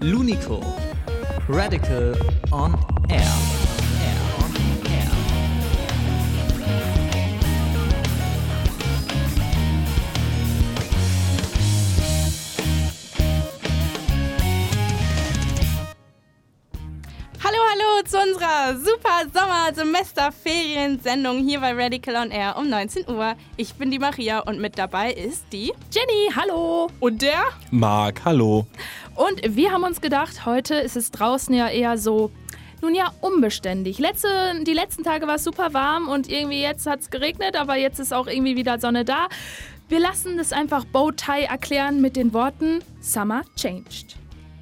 Lunico, Radical on Air. Hallo zu unserer super Sommer-Semester-Feriensendung hier bei Radical on Air um 19 Uhr. Ich bin die Maria und mit dabei ist die Jenny, hallo. Und der Marc, hallo. Und wir haben uns gedacht, heute ist es draußen ja eher so, nun ja, unbeständig. Die letzten Tage war es super warm und irgendwie jetzt hat es geregnet, aber jetzt ist auch irgendwie wieder Sonne da. Wir lassen das einfach Bowtie erklären mit den Worten Summer changed.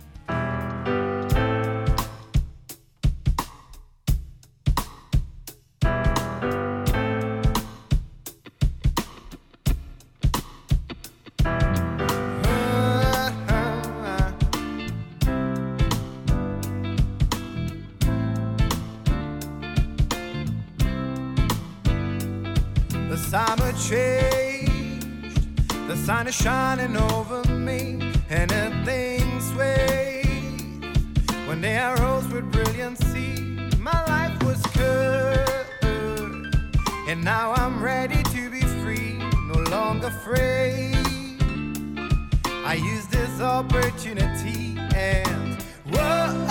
Summer changed, the sun is shining over me, and everything swayed. When they arose with brilliancy, my life was good, and now I'm ready to be free, no longer afraid. I use this opportunity and whoa.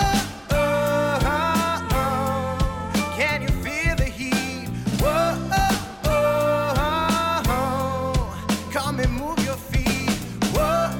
Can you feel the heat? Whoa. Come and move your feet. Whoa,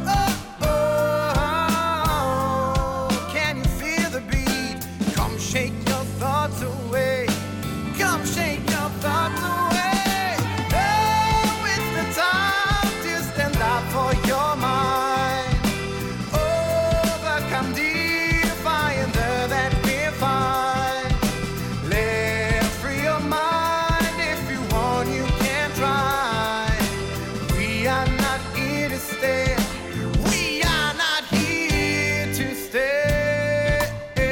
can you feel the beat? Come shake your thoughts away. Come shake your thoughts away. Oh, it's the time to stand up for your mind. Overcome the fire that we find. Let free your mind. If you want, you can try. We are not here to stay. We are not here to stay.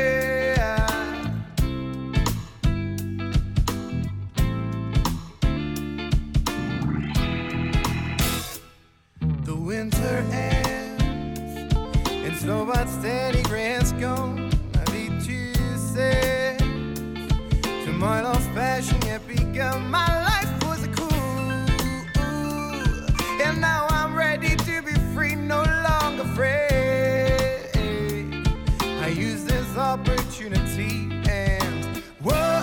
The winter ends, and slow but steady grass gone. I need to say, tomorrow of passion yet begun. My life was a cool, and now I'm ready to be free, no longer afraid. I use this opportunity and whoa,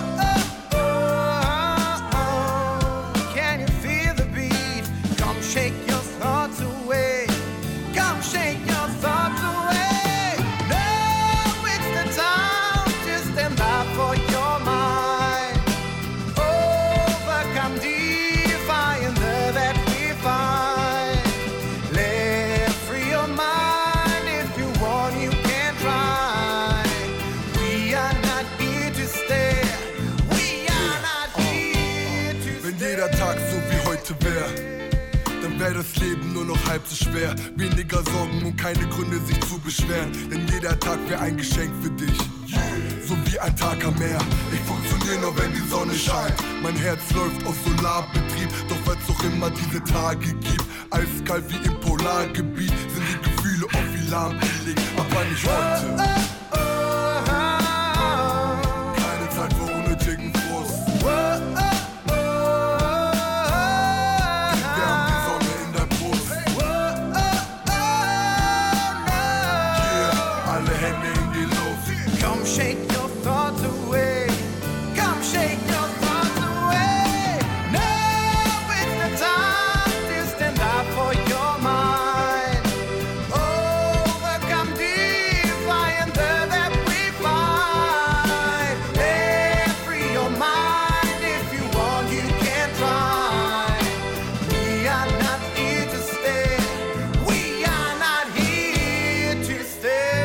can you feel the beat? Come shake your thoughts away. Come shake your thoughts away. Now it's the time to stand up for your mind. Overcome the fire that we find. Let free your mind. If you want, you can try. We are not here to stay. We are not here to stay. Wenn jeder Tag so wie heute wäre, dann wäre das Leben nur noch halb so schwer. Weniger Sorgen und keine Gründe sich zu beschweren, denn jeder Tag wäre ein Geschenk für dich. So wie ein Tag am Meer. Ich funktioniere nur, wenn die Sonne scheint. Mein Herz läuft auf Solarbetrieb, doch weil's noch immer diese Tage gibt. Eiskalt wie im Polargebiet sind die Gefühle oft wie lahmgelegt, aber nicht heute. Keine Zeit für unnötigen Frust. Wir haben die Sonne in der Brust. Yeah, alle Hände in die Luft. Come shake your thoughts away. Come shake your thoughts away. Now it's the time to stand up for your mind. Overcome the fire that we find. Let free your mind. If you want, you can try. We are not here to stay. We are not here to stay.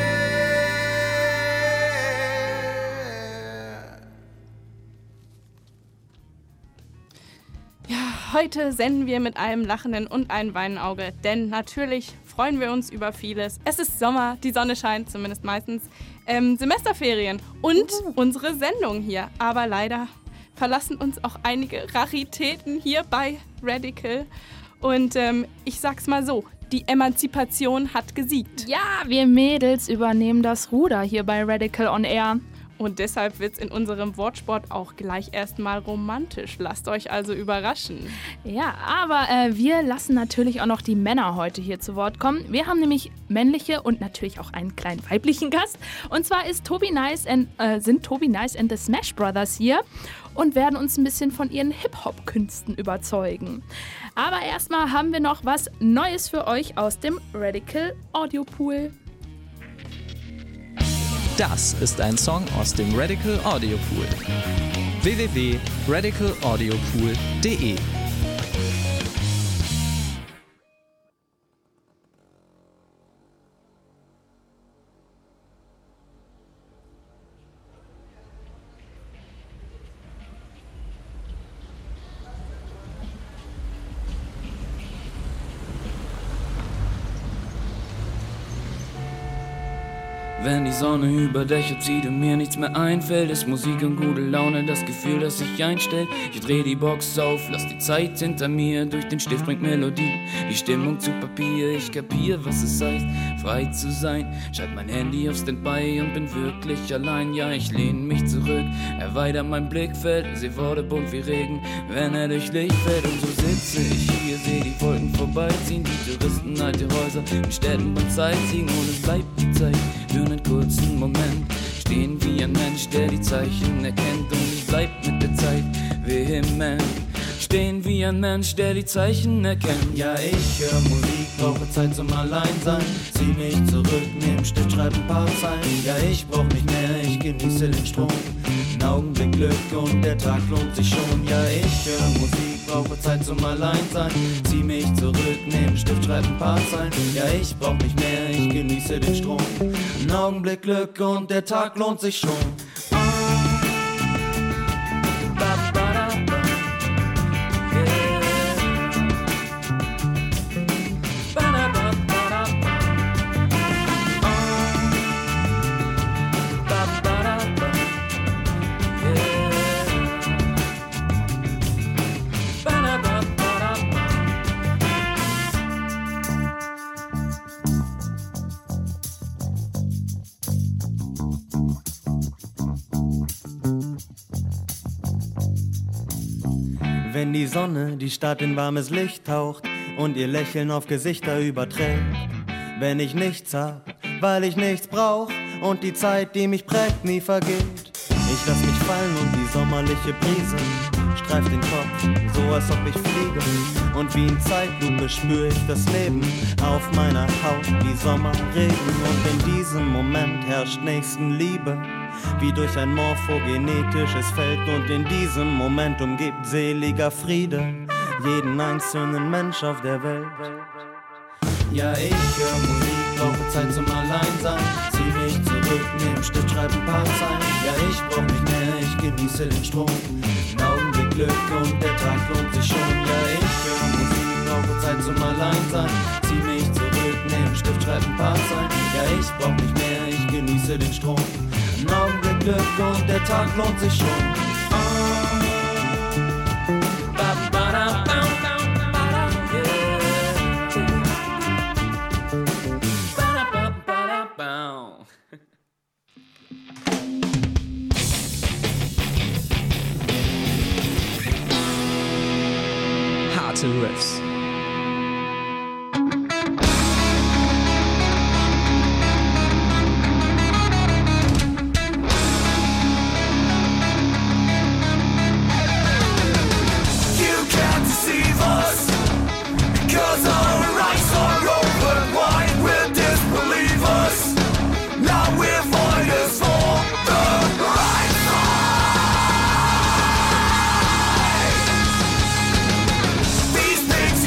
Ja, heute senden wir mit einem lachenden und einem weinenden Auge, denn natürlich freuen wir uns über vieles. Es ist Sommer, die Sonne scheint, zumindest meistens, Semesterferien und unsere Sendung hier. Aber leider verlassen uns auch einige Raritäten hier bei Radical. Und ich sag's mal so, die Emanzipation hat gesiegt. Ja, wir Mädels übernehmen das Ruder hier bei Radical on Air. Und deshalb wird's in unserem Wortsport auch gleich erstmal romantisch. Lasst euch also überraschen. Ja, aber wir lassen natürlich auch noch die Männer heute hier zu Wort kommen. Wir haben nämlich männliche und natürlich auch einen kleinen weiblichen Gast. Und zwar sind Tobi Nice and the Smash Brothers hier und werden uns ein bisschen von ihren Hip-Hop-Künsten überzeugen. Aber erstmal haben wir noch was Neues für euch aus dem Radical Audio Pool. Das ist ein Song aus dem Radical Audio Pool. www.radicalaudiopool.de Wenn die Sonne über Dächer zieht und mir nichts mehr einfällt, ist Musik und gute Laune das Gefühl, das sich einstellt. Ich dreh die Box auf, lass die Zeit hinter mir, durch den Stift bringt Melodie, die Stimmung zu Papier. Ich kapier, was es heißt, frei zu sein. Schalt mein Handy auf Standby und bin wirklich allein. Ja, ich lehne mich zurück, erweiter mein Blickfeld, seh Worte bunt wie Regen, wenn er durch Licht fällt. Und so sitze ich hier, seh die Wolken vorbeiziehen, die Touristen, alte Häuser in Städten beim Sightseeing. Und es bleibt die Zeit für einen kurzen Moment, stehen wie ein Mensch, der die Zeichen erkennt. Und ich bleib mit der Zeit vehement, stehen wie ein Mensch, der die Zeichen erkennt. Ja, ich höre Musik, brauche Zeit zum Alleinsein, zieh mich zurück, nehm Stift, schreib ein paar Zeilen. Ja, ich brauch nicht mehr, ich genieße den Strom, ein Augenblick Glück und der Tag lohnt sich schon. Ja, ich höre Musik, brauche Zeit zum Alleinsein, zieh mich zurück, nehm Stift, schreib ein paar Zeilen. Ja, ich brauch nicht mehr, ich genieße den Strom, ein Augenblick Glück und der Tag lohnt sich schon. Wenn die Sonne die Stadt in warmes Licht taucht und ihr Lächeln auf Gesichter überträgt. Wenn ich nichts hab, weil ich nichts brauch und die Zeit, die mich prägt, nie vergeht. Ich lass mich fallen und die sommerliche Brise streift den Kopf, so als ob ich fliege. Und wie in Zeitlupe spür ich das Leben auf meiner Haut wie Sommerregen. Und in diesem Moment herrscht Nächstenliebe wie durch ein morphogenetisches Feld. Und in diesem Moment umgibt seliger Friede jeden einzelnen Mensch auf der Welt. Ja, ich höre Musik, brauche Zeit zum Alleinsein, zieh mich zurück, nehm Stift, schreib ein paar Zeilen. Ja, ich brauch nicht mehr, ich genieße den Strom, ein Augenblick Glück und der Tag lohnt sich schon. Ja, ich höre Musik, brauche Zeit zum Alleinsein, zieh mich zurück, nehm Stift, schreib ein paar Zeilen. Ja, ich brauch nicht mehr, ich genieße den Strom, ein Augenblick Glück und der Tag lohnt sich schon. Harte Riffs. These things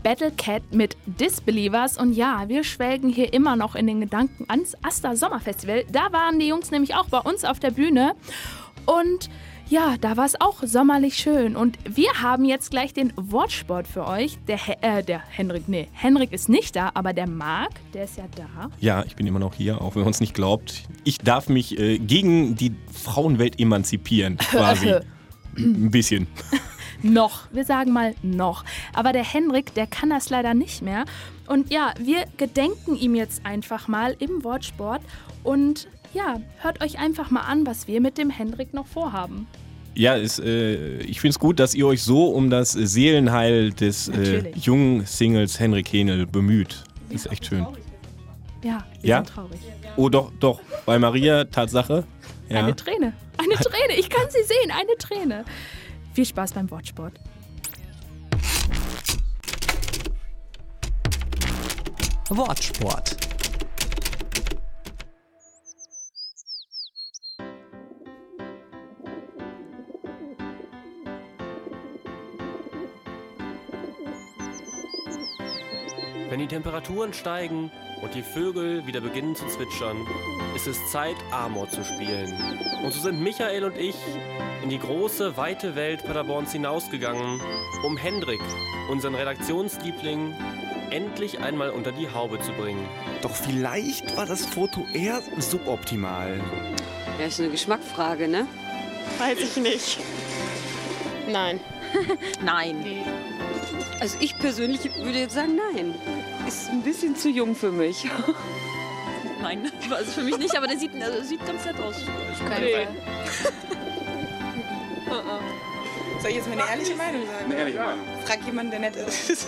Battle Cat mit Disbelievers. Und ja, wir schwelgen hier immer noch in den Gedanken ans Aster Sommerfestival. Da waren die Jungs nämlich auch bei uns auf der Bühne. Und ja, da war es auch sommerlich schön. Und wir haben jetzt gleich den Wortsport für euch. Henrik ist nicht da, aber der Marc, der ist ja da. Ja, ich bin immer noch hier, auch wenn man es nicht glaubt. Ich darf mich gegen die Frauenwelt emanzipieren, quasi. Ein bisschen. Noch, wir sagen mal noch. Aber der Henrik, der kann das leider nicht mehr. Und ja, wir gedenken ihm jetzt einfach mal im Wortsport. Und ja, hört euch einfach mal an, was wir mit dem Henrik noch vorhaben. Ja, ich finde es gut, dass ihr euch so um das Seelenheil des jungen Singles Henrik Henel bemüht. Das ist echt schön. Ja, wir sind traurig. Oh, doch. Bei Maria, Tatsache. Ja. Eine Träne, ich kann sie sehen, eine Träne. Viel Spaß beim Wortsport. Wortsport. Wenn die Temperaturen steigen und die Vögel wieder beginnen zu zwitschern, ist es Zeit, Amor zu spielen. Und so sind Michael und ich in die große, weite Welt Paderborns hinausgegangen, um Hendrik, unseren Redaktionsliebling, endlich einmal unter die Haube zu bringen. Doch vielleicht war das Foto eher suboptimal. Ja, ist eine Geschmacksfrage, ne? Weiß ich nicht. Nein. Nein. Also ich persönlich würde jetzt sagen, nein. Ist ein bisschen zu jung für mich. Nein, also für mich nicht, aber der sieht ganz nett aus. Nee. Soll ich jetzt meine ehrliche Meinung sagen? Eine ehrliche Meinung. Frag jemanden, der nett ist. Jetzt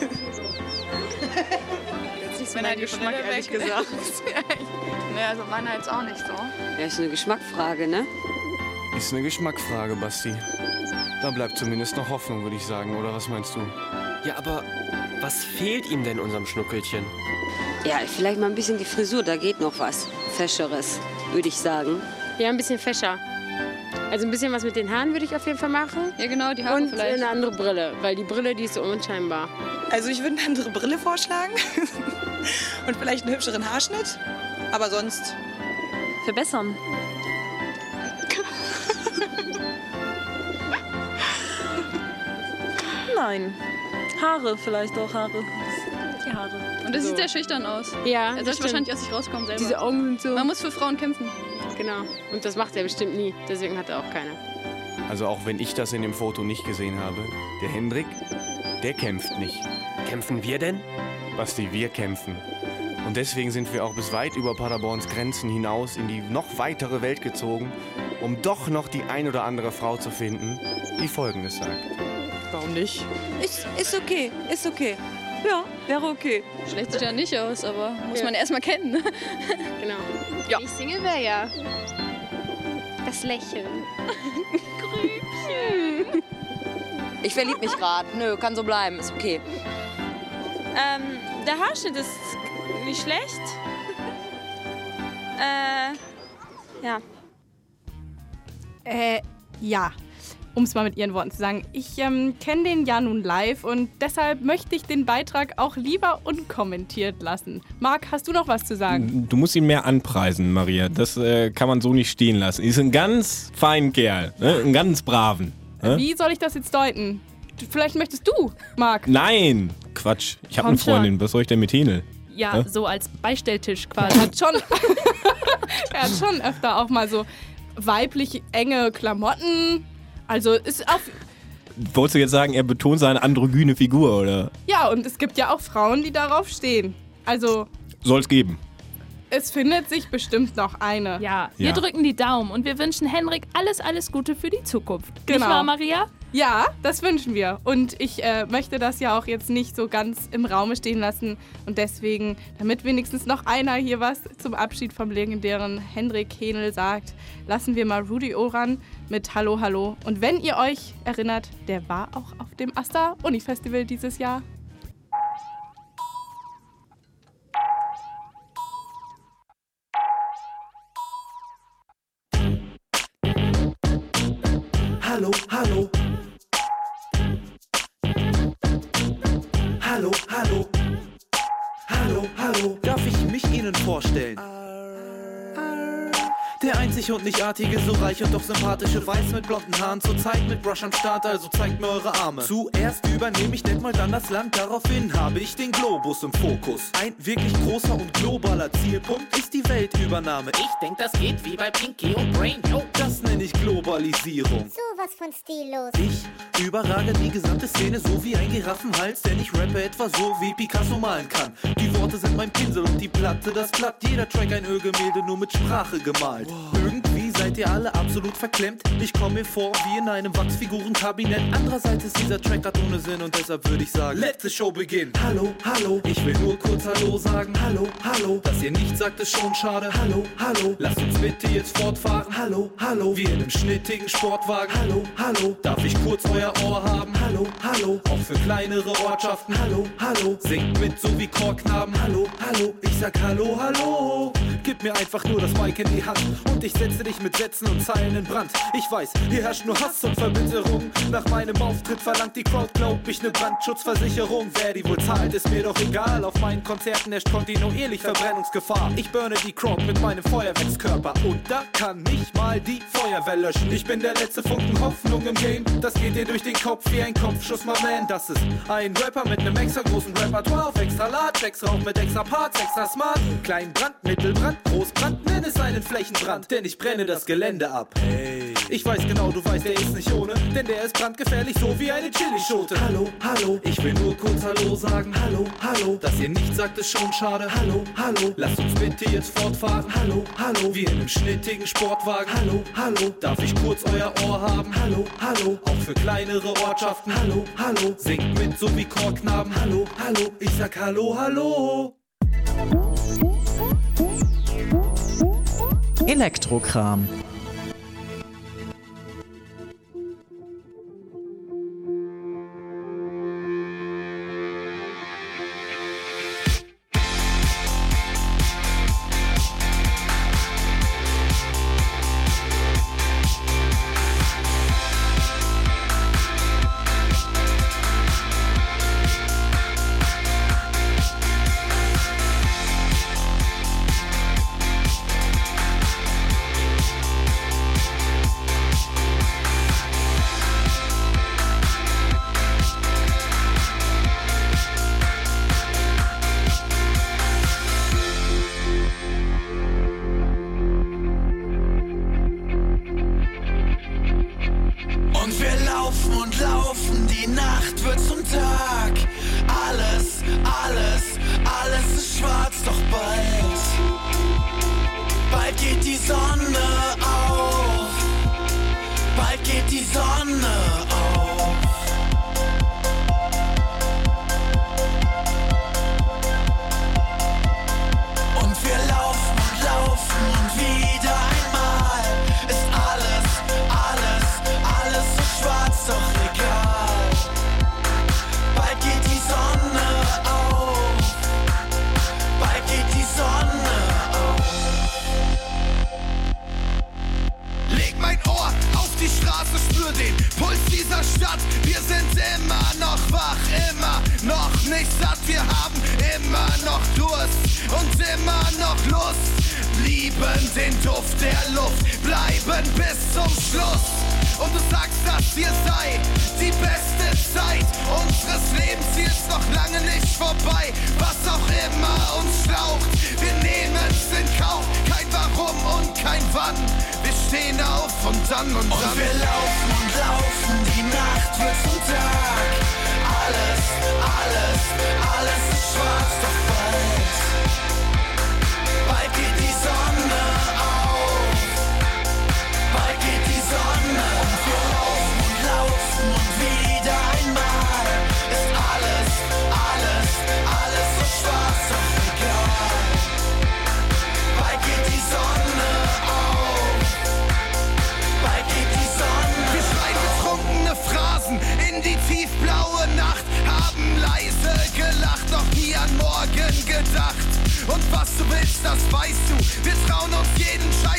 nicht so mein Geschmack, ehrlich gesagt. Nee, also meiner jetzt auch nicht so. Ja, ist eine Geschmacksfrage, ne? Ist eine Geschmacksfrage, Basti. Da bleibt zumindest noch Hoffnung, würde ich sagen, oder was meinst du? Ja, aber was fehlt ihm denn unserem Schnuckelchen? Ja, vielleicht mal ein bisschen die Frisur, da geht noch was. Fescheres, würde ich sagen. Ja, ein bisschen fescher. Also ein bisschen was mit den Haaren würde ich auf jeden Fall machen. Ja, genau, die Haare und vielleicht. Und eine andere Brille, weil die Brille, die ist so unscheinbar. Also ich würde eine andere Brille vorschlagen und vielleicht einen hübscheren Haarschnitt, aber sonst... Verbessern. Nein. Haare vielleicht auch, Haare. Die Haare. Und das sieht sehr schüchtern aus. Ja, er sollte wahrscheinlich aus sich rauskommen selber. Diese Augen sind so... Man muss für Frauen kämpfen. Genau. Und das macht er bestimmt nie. Deswegen hat er auch keine. Also auch wenn ich das in dem Foto nicht gesehen habe, der Hendrik, der kämpft nicht. Kämpfen wir denn? Basti, wir kämpfen. Und deswegen sind wir auch bis weit über Paderborns Grenzen hinaus in die noch weitere Welt gezogen, um doch noch die ein oder andere Frau zu finden, die Folgendes sagt. Warum nicht? Ist okay, ist okay. Ja, wäre okay. Schlecht sieht ja nicht aus, aber muss man erst mal kennen. Genau. Ja. Ich singe wäre ja das Lächeln. Grübchen. Ich verlieb mich gerade. Nö, kann so bleiben, ist okay. Der Haarschnitt ist nicht schlecht. Ja. Ja. Um es mal mit Ihren Worten zu sagen. Ich kenne den ja nun live und deshalb möchte ich den Beitrag auch lieber unkommentiert lassen. Marc, hast du noch was zu sagen? Du musst ihn mehr anpreisen, Maria. Das kann man so nicht stehen lassen. Er ist ein ganz feiner Kerl, ne? Einen ganz braven. Ne? Wie soll ich das jetzt deuten? Vielleicht möchtest du, Marc. Nein, Quatsch. Ich habe eine Freundin. Was soll ich denn mit Henel? Ja, so als Beistelltisch quasi. Er hat schon öfter auch mal so weiblich enge Klamotten. Also ist auf... Wolltest du jetzt sagen, er betont seine androgyne Figur, oder? Ja, und es gibt ja auch Frauen, die darauf stehen. Also... Soll's geben. Es findet sich bestimmt noch eine. Ja, wir drücken die Daumen und wir wünschen Henrik alles Gute für die Zukunft. Genau. Nicht wahr, Maria? Ja, das wünschen wir. Und ich möchte das ja auch jetzt nicht so ganz im Raume stehen lassen. Und deswegen, damit wenigstens noch einer hier was zum Abschied vom legendären Henrik Henel sagt, lassen wir mal Rudi Oran mit Hallo, Hallo. Und wenn ihr euch erinnert, der war auch auf dem Aster Uni Festival dieses Jahr. Hallo, hallo. Hallo, hallo. hallo, darf ich mich Ihnen vorstellen? Der einzig und nichtartige, so reich und doch sympathische Weiß mit blonden Haaren. Zurzeit mit Brush am Start, also zeigt mir eure Arme. Zuerst übernehme ich nicht mal dann das Land, daraufhin habe ich den Globus im Fokus. Ein wirklich großer und globaler Zielpunkt ist die Weltübernahme. Ich denk, das geht wie bei Pinky und Brain, yo. Das nenne ich Globalisierung. Sowas von stillos. Ich überrage die gesamte Szene so wie ein Giraffenhals, denn ich rappe etwa so wie Picasso malen kann. Die Worte sind mein Pinsel und die Platte das Blatt. Jeder Track ein Ölgemälde, nur mit Sprache gemalt. Irgendwie seid ihr alle absolut verklemmt. Ich komme mir vor wie in einem Wachsfigurenkabinett. Andererseits ist dieser Track grad ohne Sinn und deshalb würde ich sagen, let the show begin. Hallo, hallo, ich will nur kurz Hallo sagen. Hallo, hallo, dass ihr nicht sagt, ist schon schade. Hallo, hallo, lasst uns bitte jetzt fortfahren. Hallo, hallo, wie in einem schnittigen Sportwagen. Hallo, hallo, darf ich kurz euer Ohr haben? Hallo, hallo, auch für kleinere Ortschaften. Hallo, hallo, singt mit so wie Chorknaben. Hallo, hallo, ich sag Hallo, hallo. Gib mir einfach nur das Mic in die Hand und ich setze dich mit Sätzen und Zeilen in Brand. Ich weiß, hier herrscht nur Hass und Verbitterung. Nach meinem Auftritt verlangt die Crowd, glaub ich, ne Brandschutzversicherung. Wer die wohl zahlt, ist mir doch egal. Auf meinen Konzerten herrscht kontinuierlich Verbrennungsgefahr. Ich burne die Crowd mit meinem Feuerwerkskörper und da kann nicht mal die Feuerwehr löschen. Ich bin der letzte Funken Hoffnung im Game. Das geht dir durch den Kopf wie ein Kopfschuss, my man. Das ist ein Rapper mit nem extra großen Repertoire. Auf extra Large, extra Rauch mit extra Parts, extra smart. Klein Brand, Mittelbrand, Großbrand, nenn es einen Flächenbrand, denn ich brenne das Gelände ab. Hey. Ich weiß genau, du weißt, der ist nicht ohne, denn der ist brandgefährlich, so wie eine Chilischote. Hallo, hallo, ich will nur kurz Hallo sagen. Hallo, hallo, dass ihr nicht sagt, ist schon schade. Hallo, hallo, lasst uns bitte jetzt fortfahren. Hallo, hallo, wie in einem schnittigen Sportwagen. Hallo, hallo, darf ich kurz euer Ohr haben? Hallo, hallo, auch für kleinere Ortschaften. Hallo, hallo, singt mit so wie Chorknaben. Hallo, hallo, ich sag Hallo, hallo. Elektrokram.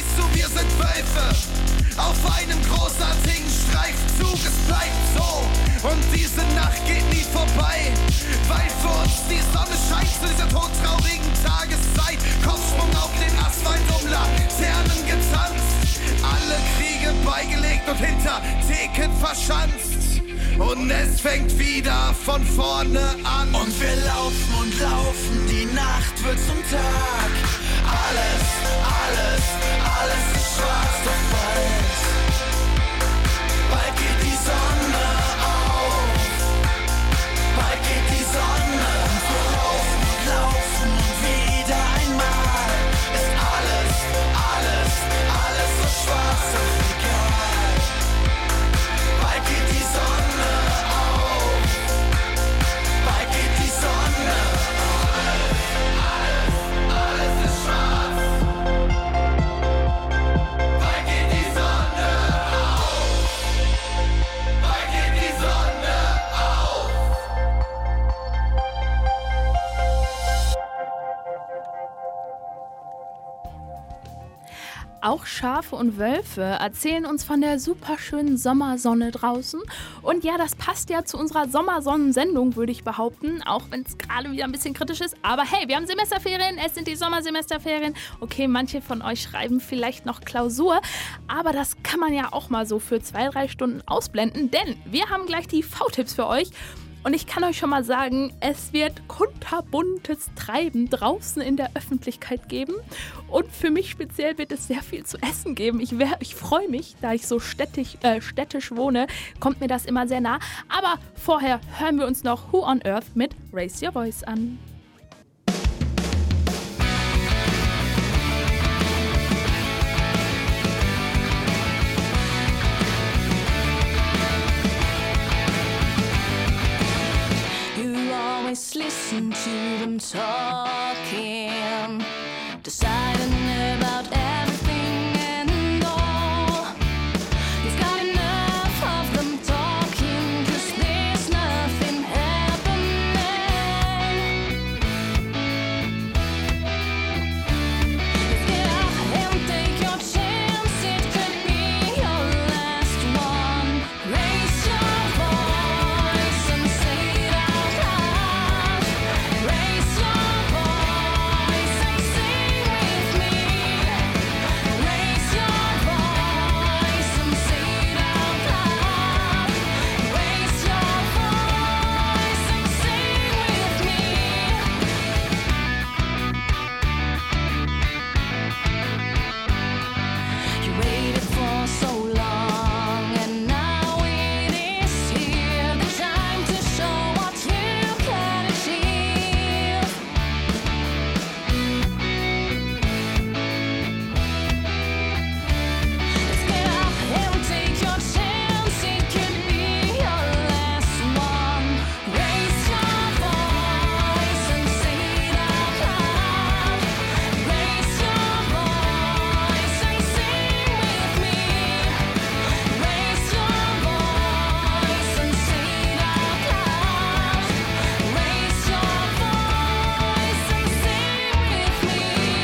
Auf einem großartigen Streifzug, es bleibt so Und diese Nacht geht nie vorbei, weil für uns die Sonne scheint zu dieser todtraurigen Tageszeit. Kopfsprung auf den Asphalt um Laternen getanzt, alle Kriege beigelegt und hinter Theken verschanzt. Und es fängt wieder von vorne an. Und wir laufen und laufen, die Nacht wird zum Tag. Alles, alles, alles ist schwarz, doch bald geht die Sonne auf. Bald geht die Sonne. Und wir laufen und laufen und wieder einmal ist alles, alles, alles so schwarz, doch egal. Bald geht die Sonne auf. Bald geht die Sonne auf. Alles ist schwarz. Bald geht die Sonne auf. Bald geht die Sonne auf. Auch Schafe und Wölfe erzählen uns von der superschönen Sommersonne draußen. Und ja, das passt ja zu unserer Sommersonnensendung, würde ich behaupten. Auch wenn es gerade wieder ein bisschen kritisch ist. Aber hey, wir haben Semesterferien, es sind die Sommersemesterferien. Okay, manche von euch schreiben vielleicht noch Klausur. Aber das kann man ja auch mal so für 2-3 Stunden ausblenden. Denn wir haben gleich die V-Tipps für euch. Und ich kann euch schon mal sagen, es wird kunterbuntes Treiben draußen in der Öffentlichkeit geben. Und für mich speziell wird es sehr viel zu essen geben. Ich freue mich, da ich so städtisch wohne, kommt mir das immer sehr nah. Aber vorher hören wir uns noch Who on Earth mit Raise Your Voice an. Listen to them talking, deciding about everything and all. You've got enough of them talking, 'cause there's nothing happening. Get up and take your chance, it could be your last one. Raise your voice and say it out loud. Raise your voice and sing with me. Raise your voice and say it out loud. Raise your voice and sing with me. You waited for so long, and now it is here. The time to show what you can achieve. Let's get up and take your chance. It could be your last one. Raise your voice and say it out loud. Raise your voice and sing with me. Raise your voice and say it out loud. Raise your voice and sing with me.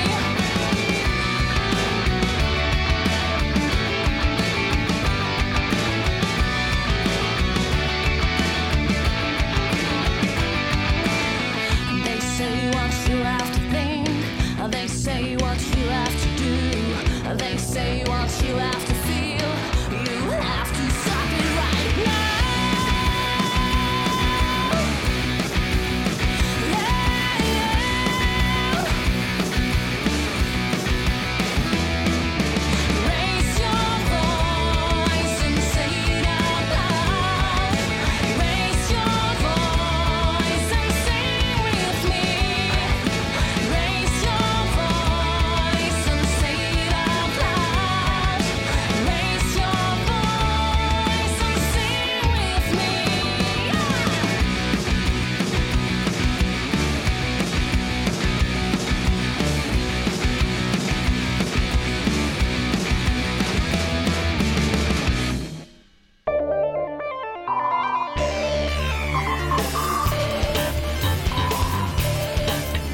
They say what you have to think. They say what you have to do. They say what you have to feel. You have to stop it right now. Raise your voice and say it out loud. Raise your voice and sing with me. Raise your voice and say it out loud. Raise your voice and sing with me.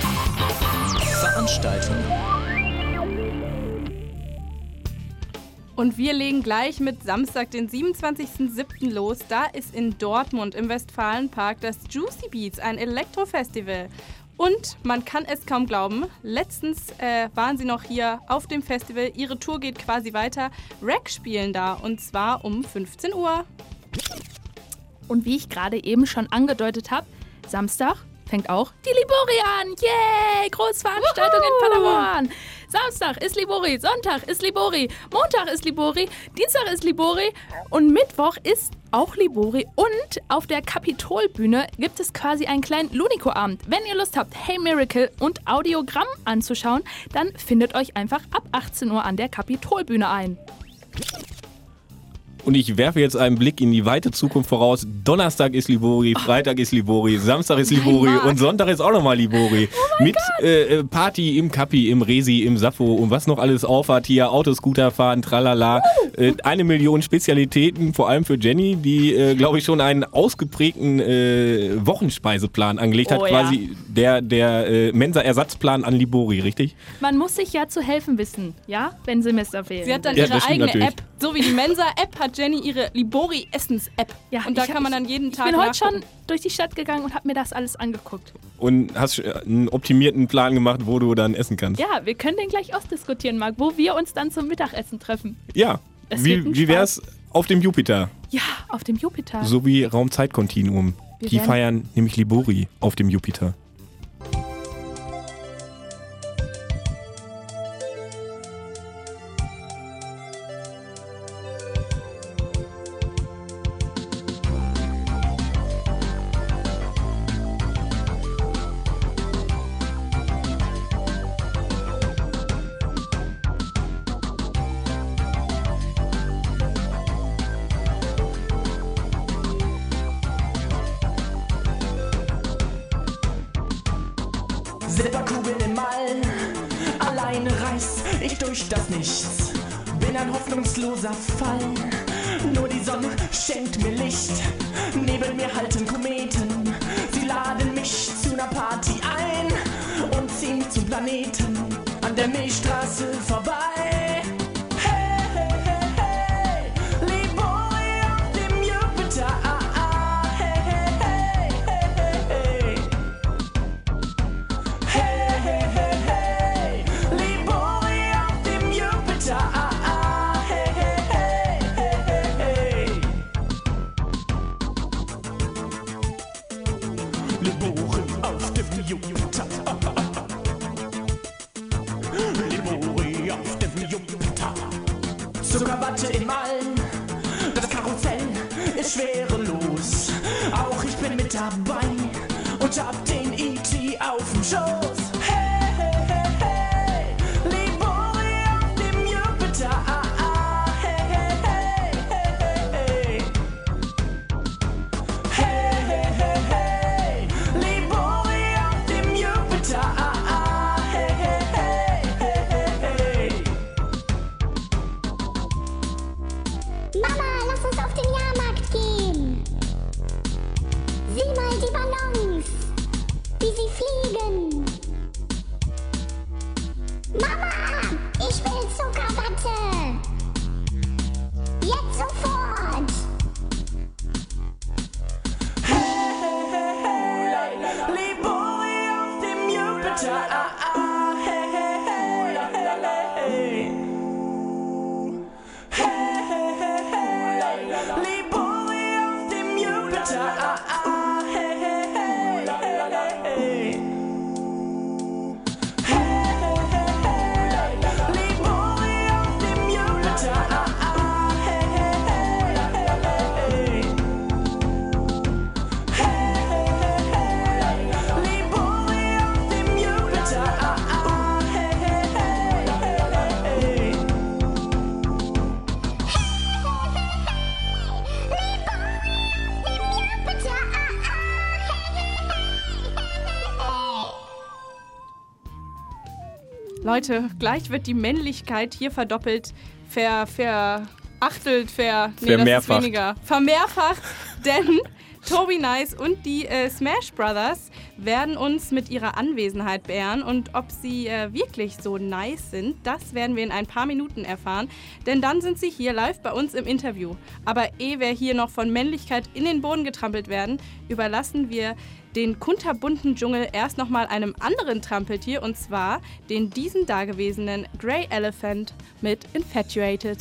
Veranstaltungen. Und wir legen gleich mit Samstag, den 27.07. los. Da ist in Dortmund im Westfalenpark das Juicy Beats, ein Elektrofestival. Und man kann es kaum glauben, letztens waren sie noch hier auf dem Festival. Ihre Tour geht quasi weiter. Rack spielen da und zwar um 15 Uhr. Und wie ich gerade eben schon angedeutet habe, Samstag fängt auch die Libori an. Yay! Großveranstaltung in Paderborn. Samstag ist Libori, Sonntag ist Libori, Montag ist Libori, Dienstag ist Libori und Mittwoch ist auch Libori. Und auf der Kapitolbühne gibt es quasi einen kleinen Lunico-Abend. Wenn ihr Lust habt, Hey Miracle und Audiogramm anzuschauen, dann findet euch einfach ab 18 Uhr an der Kapitolbühne ein. Und ich werfe jetzt einen Blick in die weite Zukunft voraus. Donnerstag ist Libori, Freitag ist Libori, Samstag ist Libori und Sonntag ist auch nochmal Libori. Mit Party im Kapi, im Resi, im Sappho und was noch alles aufhat hier. Autoscooter fahren, tralala. 1 Million Spezialitäten, vor allem für Jenny, die, glaube ich, schon einen ausgeprägten Wochenspeiseplan angelegt hat. Quasi der Mensa-Ersatzplan an Libori, richtig? Man muss sich ja zu helfen wissen, ja, wenn Semesterferien. Sie hat dann ihre eigene App. So wie die Mensa-App hat Jenny ihre Libori-Essens-App. Ja, und da kann man dann jeden Tag Ich bin heute schon durch die Stadt gegangen und habe mir das alles angeguckt. Und hast einen optimierten Plan gemacht, wo du dann essen kannst. Ja, wir können den gleich ausdiskutieren, Marc, wo wir uns dann zum Mittagessen treffen. Ja, wie wär's auf dem Jupiter? Ja, auf dem Jupiter. So wie Raum-Zeit-Kontinuum. Die feiern nämlich Libori auf dem Jupiter. Silberkugel im All, alleine reiß ich durch das Nichts. Bin ein hoffnungsloser Fall, nur die Sonne schenkt mir Licht. Neben mir halten Kometen, sie laden mich zu einer Party ein und ziehen mich zum Planeten an der Milchstraße vorbei. Hey, hey, hey, hey, Libori auf dem Jupiter. Hey, hey, hey, hey, hey, hey. Hey, hey, hey, hey, Libori auf dem Jupiter. Hey, hey, hey, hey, hey, hey. Libori auf dem Jupiter. Libori auf dem Jupiter. Zuckerwatte im All, das Karussell ist schwerelos. Auch ich bin mit dabei und hab den E.T. auf dem Schoß. Hey, hey, hey, hey, Libori auf dem Jupiter. Hey, hey, hey, hey, hey, hey. Hey, hey, hey, hey, Libori auf dem Jupiter. Hey, hey, hey, hey, hey, hey. Mama, lass uns auf den Jahrmarkt gehen. Sieh mal die Ballons, wie sie fliegen. Mama, ich will Zuckerwatte. Jetzt sofort. Hey, hey, hey, hey, Libori auf dem Jupiter. Hey, hey, hey, hey, hey. Hey, hey, hey, hey, Libori auf dem Jupiter. Hey, hey, hey, hey, hey. Hey, hey, hey, hey, Libori auf dem Jupiter. Hey, hey, hey, hey, hey. Hey, hey, hey, hey, Libori auf dem Jupiter. Hey, hey, hey, hey, hey. Leute, gleich wird die Männlichkeit hier verdoppelt, verachtelt, das ist Vermehrfacht. weniger. Vermehrfacht, denn Toby Nice und die Smash Brothers werden uns mit ihrer Anwesenheit beehren. Und ob sie wirklich so nice sind, das werden wir in ein paar Minuten erfahren. Denn dann sind sie hier live bei uns im Interview. Aber ehe wir hier noch von Männlichkeit in den Boden getrampelt werden, überlassen wir den kunterbunten Dschungel erst nochmal einem anderen Trampeltier. Und zwar den diesen dagewesenen Grey Elephant mit Infatuated.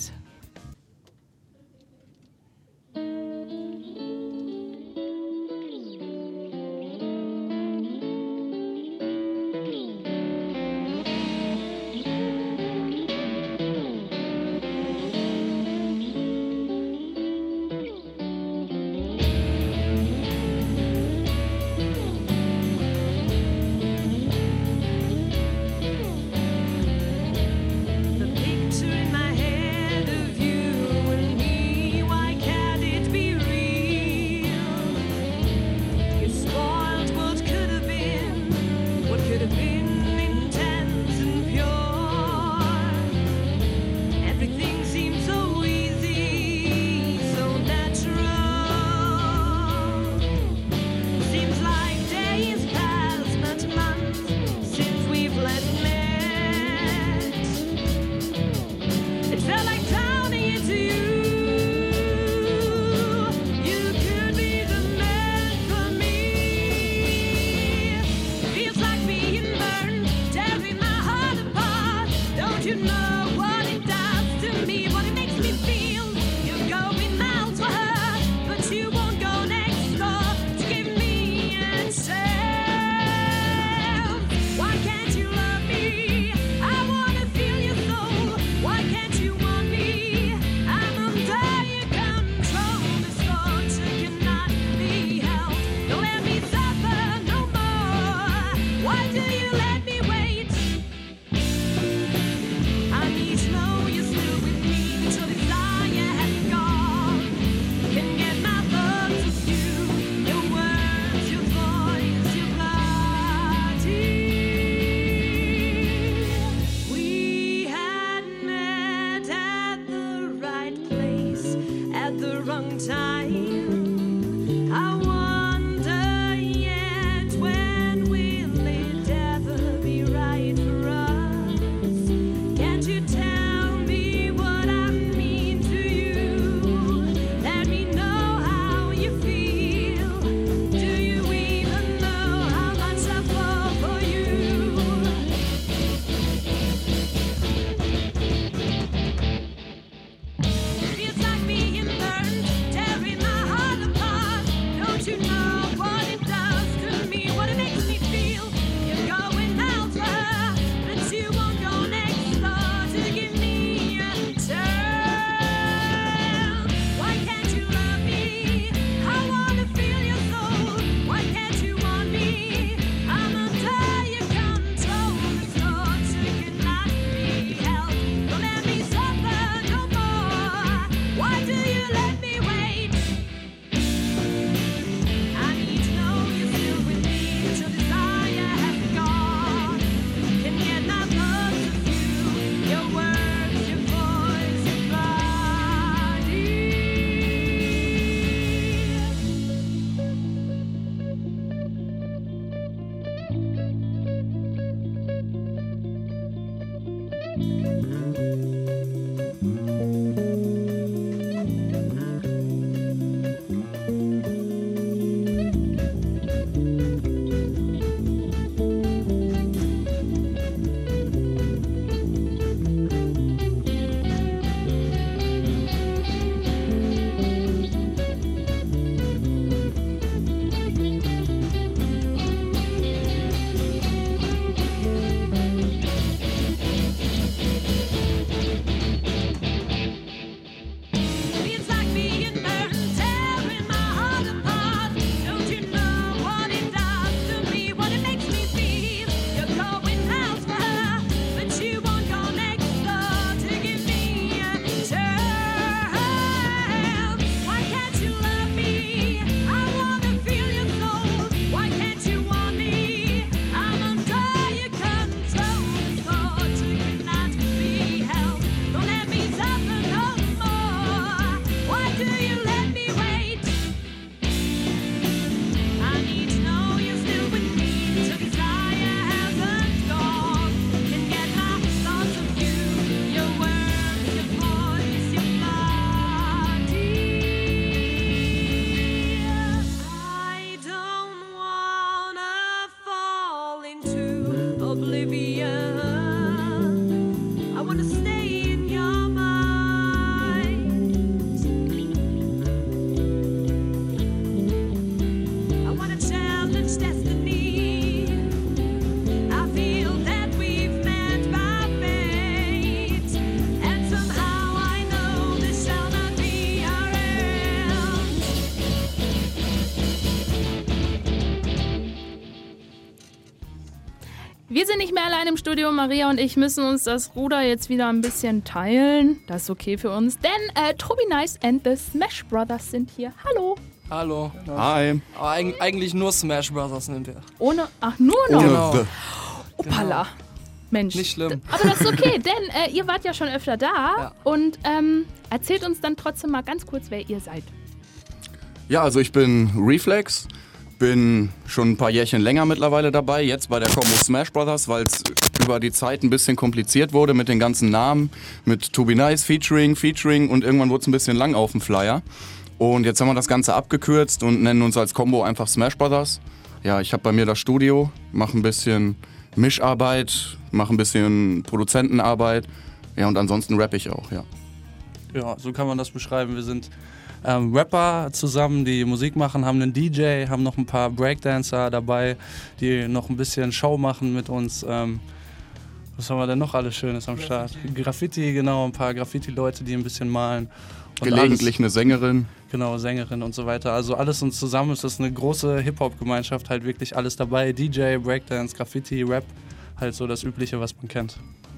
Wir sind nicht mehr allein im Studio. Maria und ich müssen uns das Ruder jetzt wieder ein bisschen teilen. Das ist okay für uns, denn Tobi Nice and the Smash Brothers sind hier. Hallo. Hallo. Hi. Aber eigentlich nur Smash Brothers sind wir. Nur noch. Genau. Opala. Mensch. Nicht schlimm. Aber das ist okay, denn ihr wart ja schon öfter da und erzählt uns dann trotzdem mal ganz kurz, wer ihr seid. Ja, also ich bin Reflex, bin schon ein paar Jährchen länger mittlerweile dabei, jetzt bei der Combo Smash Brothers, weil es über die Zeit ein bisschen kompliziert wurde mit den ganzen Namen, mit Tobi Nice, Featuring und irgendwann wurde es ein bisschen lang auf dem Flyer. Und jetzt haben wir das Ganze abgekürzt und nennen uns als Combo einfach Smash Brothers. Ja, ich habe bei mir das Studio, mache ein bisschen Mischarbeit, mache ein bisschen Produzentenarbeit, ja, und ansonsten rappe ich auch, ja. Ja, so kann man das beschreiben. Wir sind Rapper zusammen, die Musik machen, haben einen DJ, haben noch ein paar Breakdancer dabei, die noch ein bisschen Show machen mit uns. Was haben wir denn noch alles Schönes am Start? Graffiti, genau, ein paar Graffiti-Leute, die ein bisschen malen. Und Gelegentlich eine Sängerin. Genau, Sängerin und so weiter. Also alles uns zusammen ist das eine große Hip-Hop-Gemeinschaft, halt wirklich alles dabei. DJ, Breakdance, Graffiti, Rap, halt so das Übliche, was man kennt.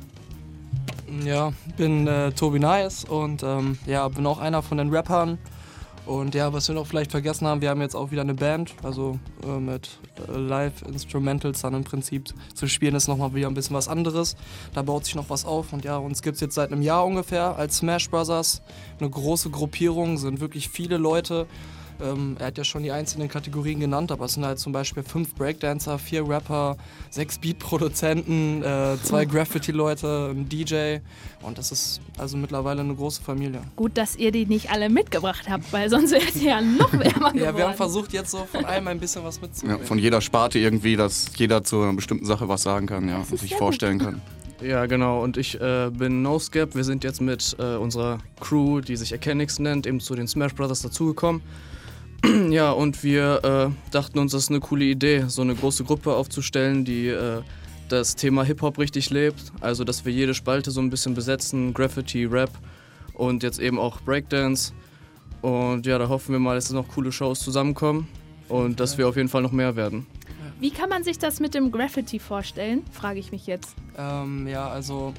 Ja, bin Tobi Nice und bin auch einer von den Rappern. Und ja, was wir noch vielleicht vergessen haben, wir haben jetzt auch wieder eine Band, also mit Live-Instrumentals dann im Prinzip zu spielen, ist nochmal wieder ein bisschen was anderes. Da baut sich noch was auf und ja, uns gibt es jetzt seit einem Jahr ungefähr als Smash Brothers. Eine große Gruppierung, sind wirklich viele Leute. Er hat ja schon die einzelnen Kategorien genannt, aber es sind halt zum Beispiel 5 Breakdancer, 4 Rapper, 6 Beat-Produzenten, 2 Graffiti-Leute, ein DJ und das ist also mittlerweile eine große Familie. Gut, dass ihr die nicht alle mitgebracht habt, weil sonst wäre es ja noch wärmer geworden. Ja, wir haben versucht jetzt so von allem ein bisschen was mitzubringen. Ja, von jeder Sparte irgendwie, dass jeder zu einer bestimmten Sache was sagen kann, ja, und sich vorstellen kann. Ja, genau. Und ich bin NoScap. Wir sind jetzt mit unserer Crew, die sich Achenix nennt, eben zu den Smash Brothers dazugekommen. Ja, und wir dachten uns, das ist eine coole Idee, so eine große Gruppe aufzustellen, die das Thema Hip-Hop richtig lebt. Also, dass wir jede Spalte so ein bisschen besetzen, Graffiti, Rap und jetzt eben auch Breakdance. Und ja, da hoffen wir mal, dass noch coole Shows zusammenkommen und dass wir auf jeden Fall noch mehr werden. Wie kann man sich das mit dem Graffiti vorstellen, frage ich mich jetzt. Ja, also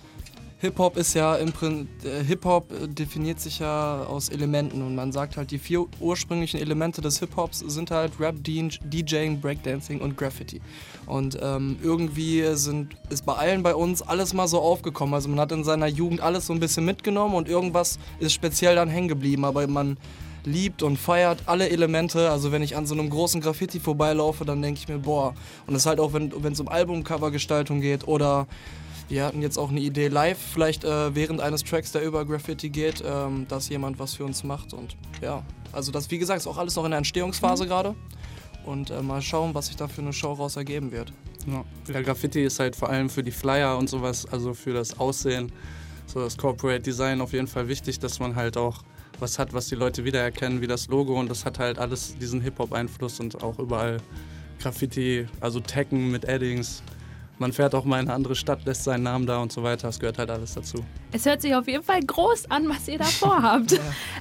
Hip-Hop ist ja Hip-Hop definiert sich ja aus Elementen und man sagt halt, die 4 ursprünglichen Elemente des Hip-Hops sind halt Rap, DJing, Breakdancing und Graffiti. Und irgendwie ist bei allen bei uns alles mal so aufgekommen. Also man hat in seiner Jugend alles so ein bisschen mitgenommen und irgendwas ist speziell dann hängen geblieben, aber man liebt und feiert alle Elemente. Also wenn ich an so einem großen Graffiti vorbeilaufe, dann denke ich mir, boah. Und das ist halt auch, wenn es um Albumcovergestaltung geht oder wir hatten jetzt auch eine Idee live, vielleicht während eines Tracks, der über Graffiti geht, dass jemand was für uns macht. Und ja, also das, wie gesagt, ist auch alles noch in der Entstehungsphase gerade. Und mal schauen, was sich da für eine Show raus ergeben wird. Ja, Graffiti ist halt vor allem für die Flyer und sowas, also für das Aussehen, so das Corporate Design auf jeden Fall wichtig, dass man halt auch was hat, was die Leute wiedererkennen, wie das Logo. Und das hat halt alles diesen Hip-Hop-Einfluss und auch überall Graffiti, also Taggen mit Addings. Man fährt auch mal in eine andere Stadt, lässt seinen Namen da und so weiter. Das gehört halt alles dazu. Es hört sich auf jeden Fall groß an, was ihr da vorhabt.